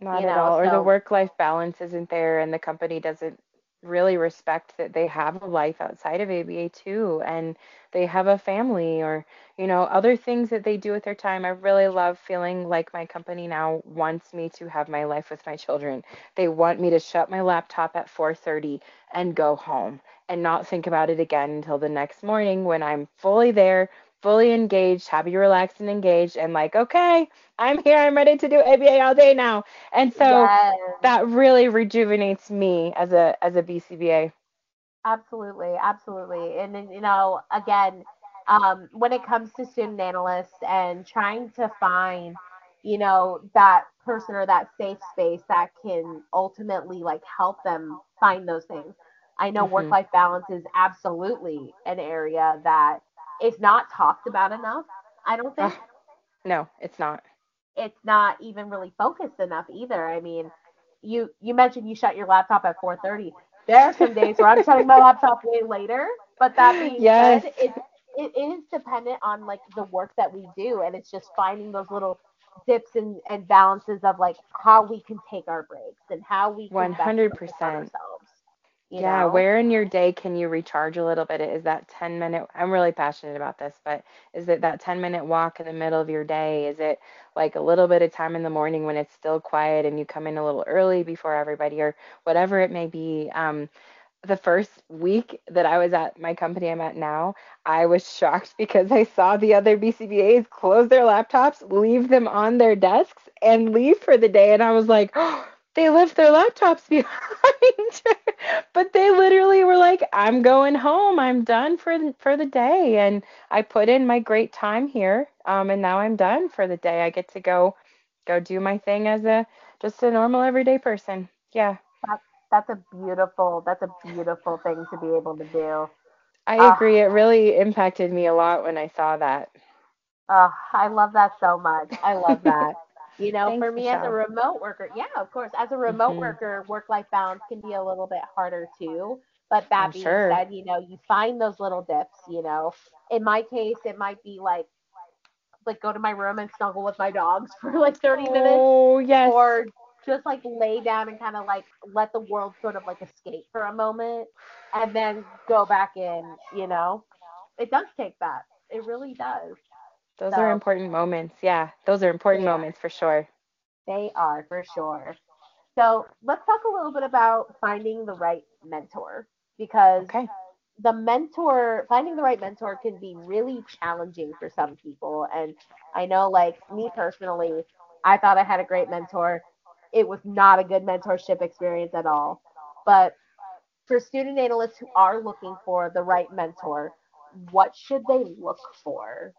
Not you at know? all. Or the So, work-life balance isn't there, and the company doesn't really respect that they have a life outside of A B A too, and they have a family or, you know, other things that they do with their time. I really love feeling like my company now wants me to have my life with my children. They want me to shut my laptop at four thirty and go home and not think about it again until the next morning when I'm fully there, fully engaged, happy, relaxed, and engaged, and like, okay, I'm here, I'm ready to do A B A all day now. And so yes. that really rejuvenates me as a as a B C B A. Absolutely, absolutely. And then, you know, again, um, when it comes to student analysts and trying to find, you know, that person or that safe space that can ultimately like help them find those things. I know Hmm. work-life balance is absolutely an area that is not talked about enough. I don't think Oh, no, it's not. it's not even really focused enough either. I mean, you you mentioned you shut your laptop at four thirty. There are some days where I'm shutting my laptop way later, but that being Yes, said, it it is dependent on like the work that we do, and it's just finding those little dips and, and balances of like how we can take our breaks and how we can best focus on one hundred percent. ourselves, you Yeah, know? where in your day can you recharge a little bit? Is that ten minute? I'm really passionate about this, but is it that ten minute walk in the middle of your day? Is it like a little bit of time in the morning when it's still quiet and you come in a little early before everybody or whatever it may be? Um, the first week that I was at my company I'm at now, I was shocked because I saw the other B C B As close their laptops, leave them on their desks, and leave for the day. And I was like, oh, they left their laptops behind. But they literally were like, I'm going home. I'm done for the, for the day. And I put in my great time here. Um, and now I'm done for the day. I get to go go do my thing as a just a normal everyday person. Yeah. That, that's a beautiful, that's a beautiful thing to be able to do. I Uh, agree. It really impacted me a lot when I saw that. Oh, I love that so much. I love that. You know, Thanks, for me as a Michelle. remote worker, yeah, of course, as a remote Hmm. worker, work-life balance can be a little bit harder too. But I'm that being sure. said, you know, you find those little dips, you know. In my case, it might be like like go to my room and snuggle with my dogs for like thirty minutes Oh, yes. or just like lay down and kind of like let the world sort of like escape for a moment and then go back in, you know. It does take that. It really does. Those are So, important moments. Yeah, those are important they are. moments for sure. They are for sure. So let's talk a little bit about finding the right mentor because Okay. the mentor, finding the right mentor can be really challenging for some people. And I know, like me personally, I thought I had a great mentor. It was not a good mentorship experience at all. But for student analysts who are looking for the right mentor, what should they look for?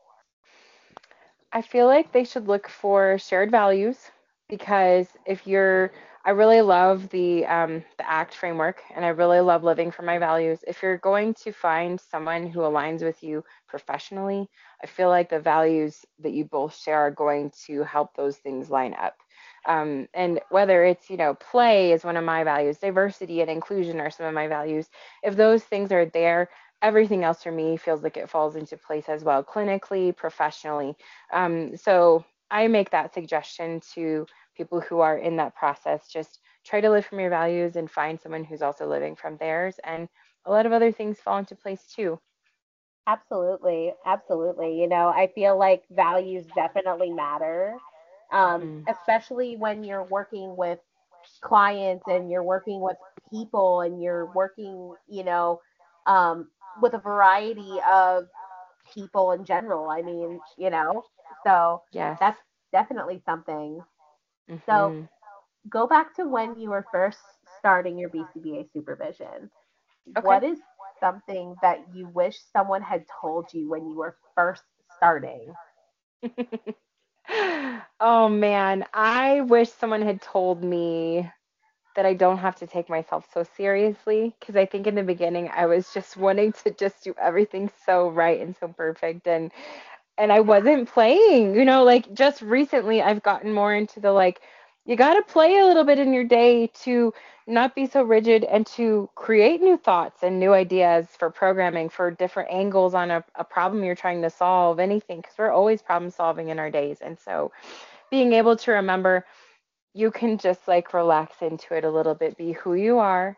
I feel like they should look for shared values because if you're, I really love the um, the ACT framework and I really love living for my values. If you're going to find someone who aligns with you professionally, I feel like the values that you both share are going to help those things line up. Um, and whether it's, you know, play is one of my values, diversity and inclusion are some of my values. If those things are there, everything else for me feels like it falls into place as well, clinically, professionally. Um, so I make that suggestion to people who are in that process. Just try to live from your values and find someone who's also living from theirs. And a lot of other things fall into place too. Absolutely, absolutely. You know, I feel like values definitely matter, um, Hmm. especially when you're working with clients and you're working with people and you're working, you know, um, with a variety of people in general. I mean, you know, so Yes. that's definitely something. So Hmm. go back to when you were first starting your B C B A supervision. Okay. What is something that you wish someone had told you when you were first starting? Oh man, I wish someone had told me that I don't have to take myself so seriously because I think in the beginning I was just wanting to just do everything so right and so perfect and and I wasn't playing. You know, like just recently I've gotten more into the like, you got to play a little bit in your day to not be so rigid and to create new thoughts and new ideas for programming, for different angles on a, a problem you're trying to solve, anything, because we're always problem solving in our days. And so being able to remember you can just like relax into it a little bit, be who you are,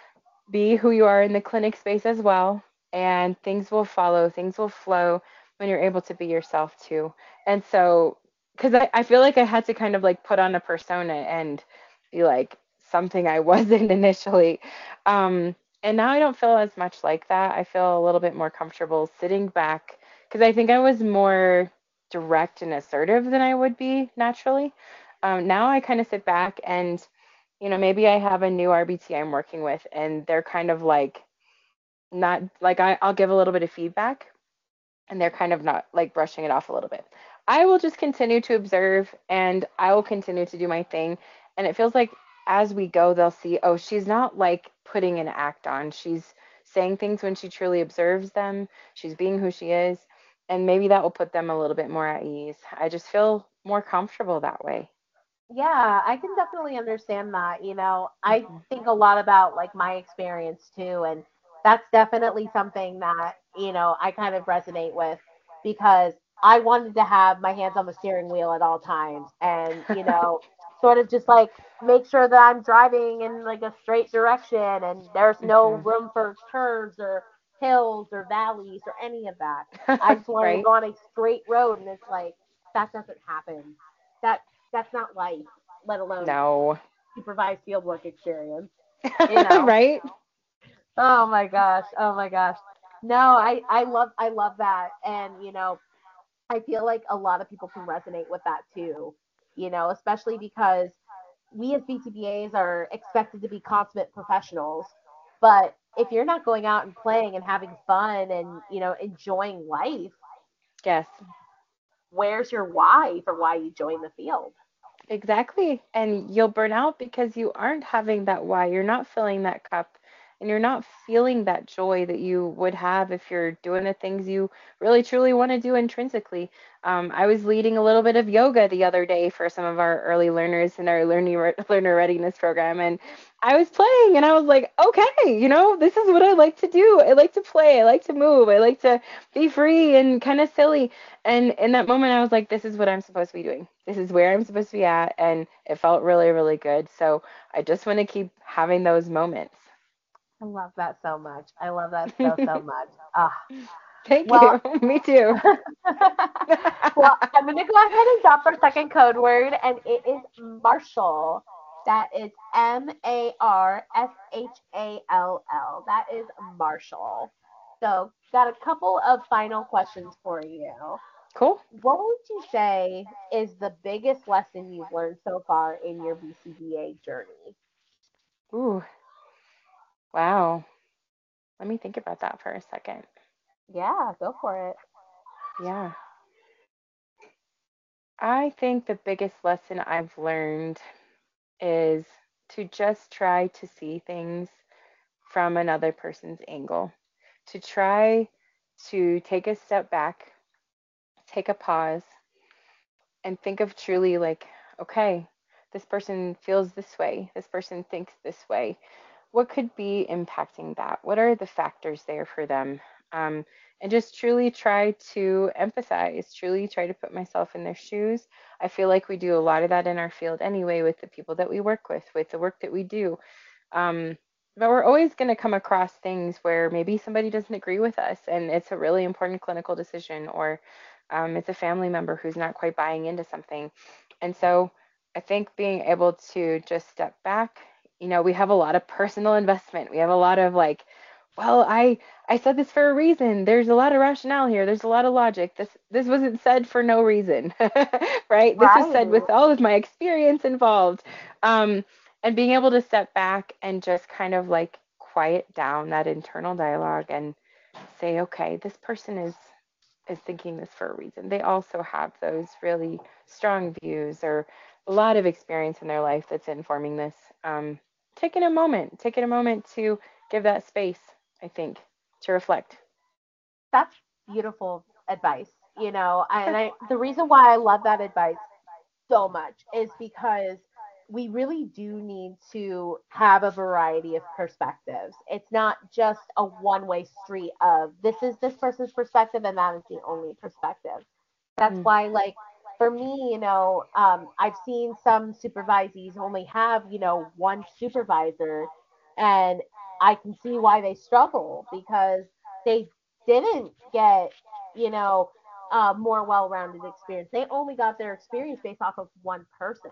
be who you are in the clinic space as well, and things will follow, things will flow when you're able to be yourself too. And so, because I, I feel like I had to kind of like put on a persona and be like something I wasn't initially. Um, and now I don't feel as much like that. I feel a little bit more comfortable sitting back because I think I was more direct and assertive than I would be naturally. Um, now I kind of sit back and you know, maybe I have a new R B T I'm working with and they're kind of like not like I, I'll give a little bit of feedback and they're kind of not like brushing it off a little bit. I will just continue to observe and I will continue to do my thing. And it feels like as we go, they'll see, oh, she's not like putting an act on. She's saying things when she truly observes them. She's being who she is. And maybe that will put them a little bit more at ease. I just feel more comfortable that way. Yeah, I can definitely understand that. You know, I Hmm. think a lot about like my experience too, and that's definitely something that, you know, I kind of resonate with because I wanted to have my hands on the steering wheel at all times and, you know, sort of just like make sure that I'm driving in like a straight direction and there's no Hmm. room for curves or hills or valleys or any of that. I just wanted to Right? go on a straight road and it's like that doesn't happen. That that's not life, let alone No. supervised fieldwork experience, you know. Right? Oh my gosh. Oh my gosh. No, I I love I love that, and you know, I feel like a lot of people can resonate with that too. You know, especially because we as B T B As are expected to be consummate professionals, but if you're not going out and playing and having fun and, you know, enjoying life, Yes. where's your why for why you join the field? Exactly. And you'll burn out because you aren't having that why. You're not filling that cup and you're not feeling that joy that you would have if you're doing the things you really truly want to do intrinsically. Um, I was leading a little bit of yoga the other day for some of our early learners in our learning learner readiness program, and I was playing and I was like, okay, you know, this is what I like to do. I like to play. I like to move. I like to be free and kind of silly. And in that moment, I was like, this is what I'm supposed to be doing. This is where I'm supposed to be at. And it felt really, really good. So I just want to keep having those moments. I love that so much. I love that so so much. Ah, Thank well, you. Me too. well, I'm going to go ahead and drop our second code word, and it is Marshall. That is M A R S H A L L. That is Marshall. So, got a couple of final questions for you. Cool. What would you say is the biggest lesson you've learned so far in your B C B A journey? Ooh, wow. Let me think about that for a second. Yeah, go for it. Yeah. I think the biggest lesson I've learned is to just try to see things from another person's angle, to try to take a step back, take a pause, and think of truly like, okay, this person feels this way, this person thinks this way. What could be impacting that? What are the factors there for them? Um, and just truly try to empathize, truly try to put myself in their shoes. I feel like we do a lot of that in our field anyway with the people that we work with, with the work that we do. Um, but we're always going to come across things where maybe somebody doesn't agree with us and it's a really important clinical decision, or um, it's a family member who's not quite buying into something. And so I think being able to just step back, you know, we have a lot of personal investment. We have a lot of like, well, I I said this for a reason. There's a lot of rationale here. There's a lot of logic. This this wasn't said for no reason, right? This was said Right. with all of my experience involved. Um, and being able to step back and just kind of like quiet down that internal dialogue and say, okay, this person is is thinking this for a reason. They also have those really strong views or a lot of experience in their life that's informing this. Um, taking a moment, taking a moment to give that space, I think, to reflect. That's beautiful advice, you know. And I the reason why I love that advice so much is because we really do need to have a variety of perspectives. It's not just a one-way street of this is this person's perspective and that is the only perspective. That's Mm, why like for me, you know, um, I've seen some supervisees only have, you know, one supervisor, and I can see why they struggle because they didn't get, you know, uh, more well-rounded experience. They only got their experience based off of one person.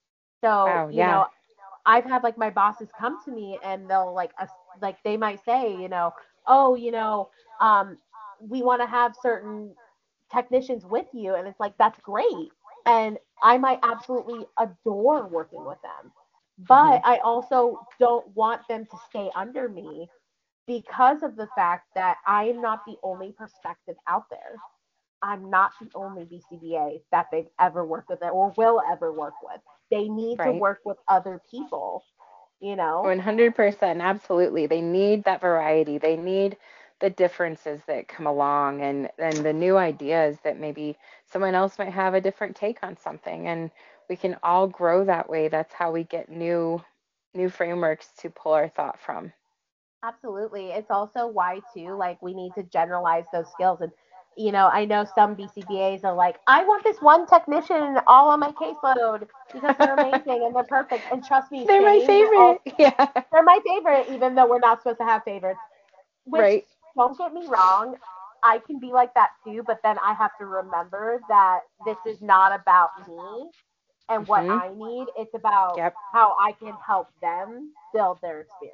So, Wow, you yeah. know, I've had like my bosses come to me and they'll like us like they might say, you know, oh, you know, um, we want to have certain technicians with you, and it's like that's great, and I might absolutely adore working with them, but Hmm. I also don't want them to stay under me because of the fact that I am not the only perspective out there. I'm not the only B C B A that they've ever worked with or will ever work with. They need to Right. work with other people, you know. one hundred percent, absolutely. They need that variety. They need the differences that come along and and the new ideas that maybe someone else might have a different take on something, and we can all grow that way. That's how we get new new frameworks to pull our thought from. Absolutely. It's also why too, like we need to generalize those skills. And you know, I know some B C B As are like, I want this one technician all on my caseload because they're amazing and they're perfect. And trust me, They're my same. They're favorite. all Yeah. they're my favorite, even though we're not supposed to have favorites. Which Right. don't get me wrong, I can be like that too. But then I have to remember that this is not about me and what Hmm. I need. It's about Yep. how I can help them build their experience.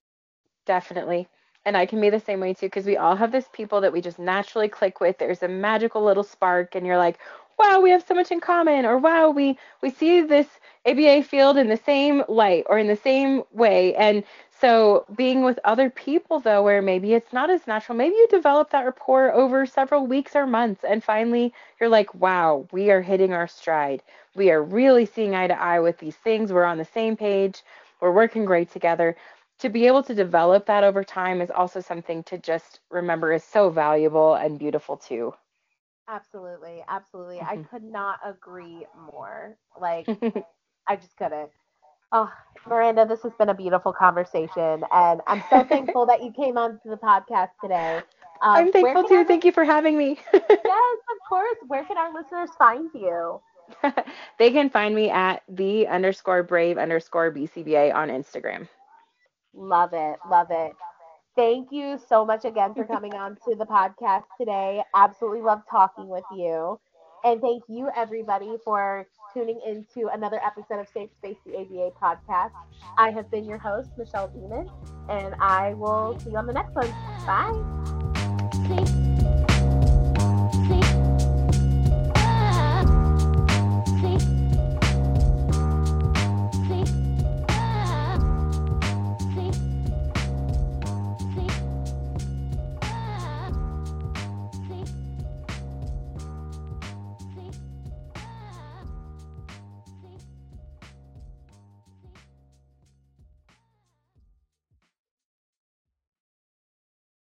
Definitely. And I can be the same way too, because we all have this people that we just naturally click with. There's a magical little spark, and you're like, wow, we have so much in common, or wow, we we see this A B A field in the same light or in the same way. And so being with other people though, where maybe it's not as natural, maybe you develop that rapport over several weeks or months, and finally you're like, wow, we are hitting our stride. We are really seeing eye to eye with these things. We're on the same page. We're working great together. To be able to develop that over time is also something to just remember is so valuable and beautiful too. Absolutely, absolutely. I Mhm. could not agree more. Like, I just couldn't. Oh, Miranda, this has been a beautiful conversation, and I'm so thankful that you came on to the podcast today. Um, I'm where thankful can too. our lis- Thank you for having me. yes, of course. Where can our listeners find you? They can find me at the underscore brave underscore B C B A on Instagram. Love it, love it. Thank you so much again for coming on to the podcast today. Absolutely love talking with you. And thank you, everybody, for tuning into another episode of Safe Space, the A B A podcast. I have been your host, Michelle Demon, and I will see you on the next one. Bye.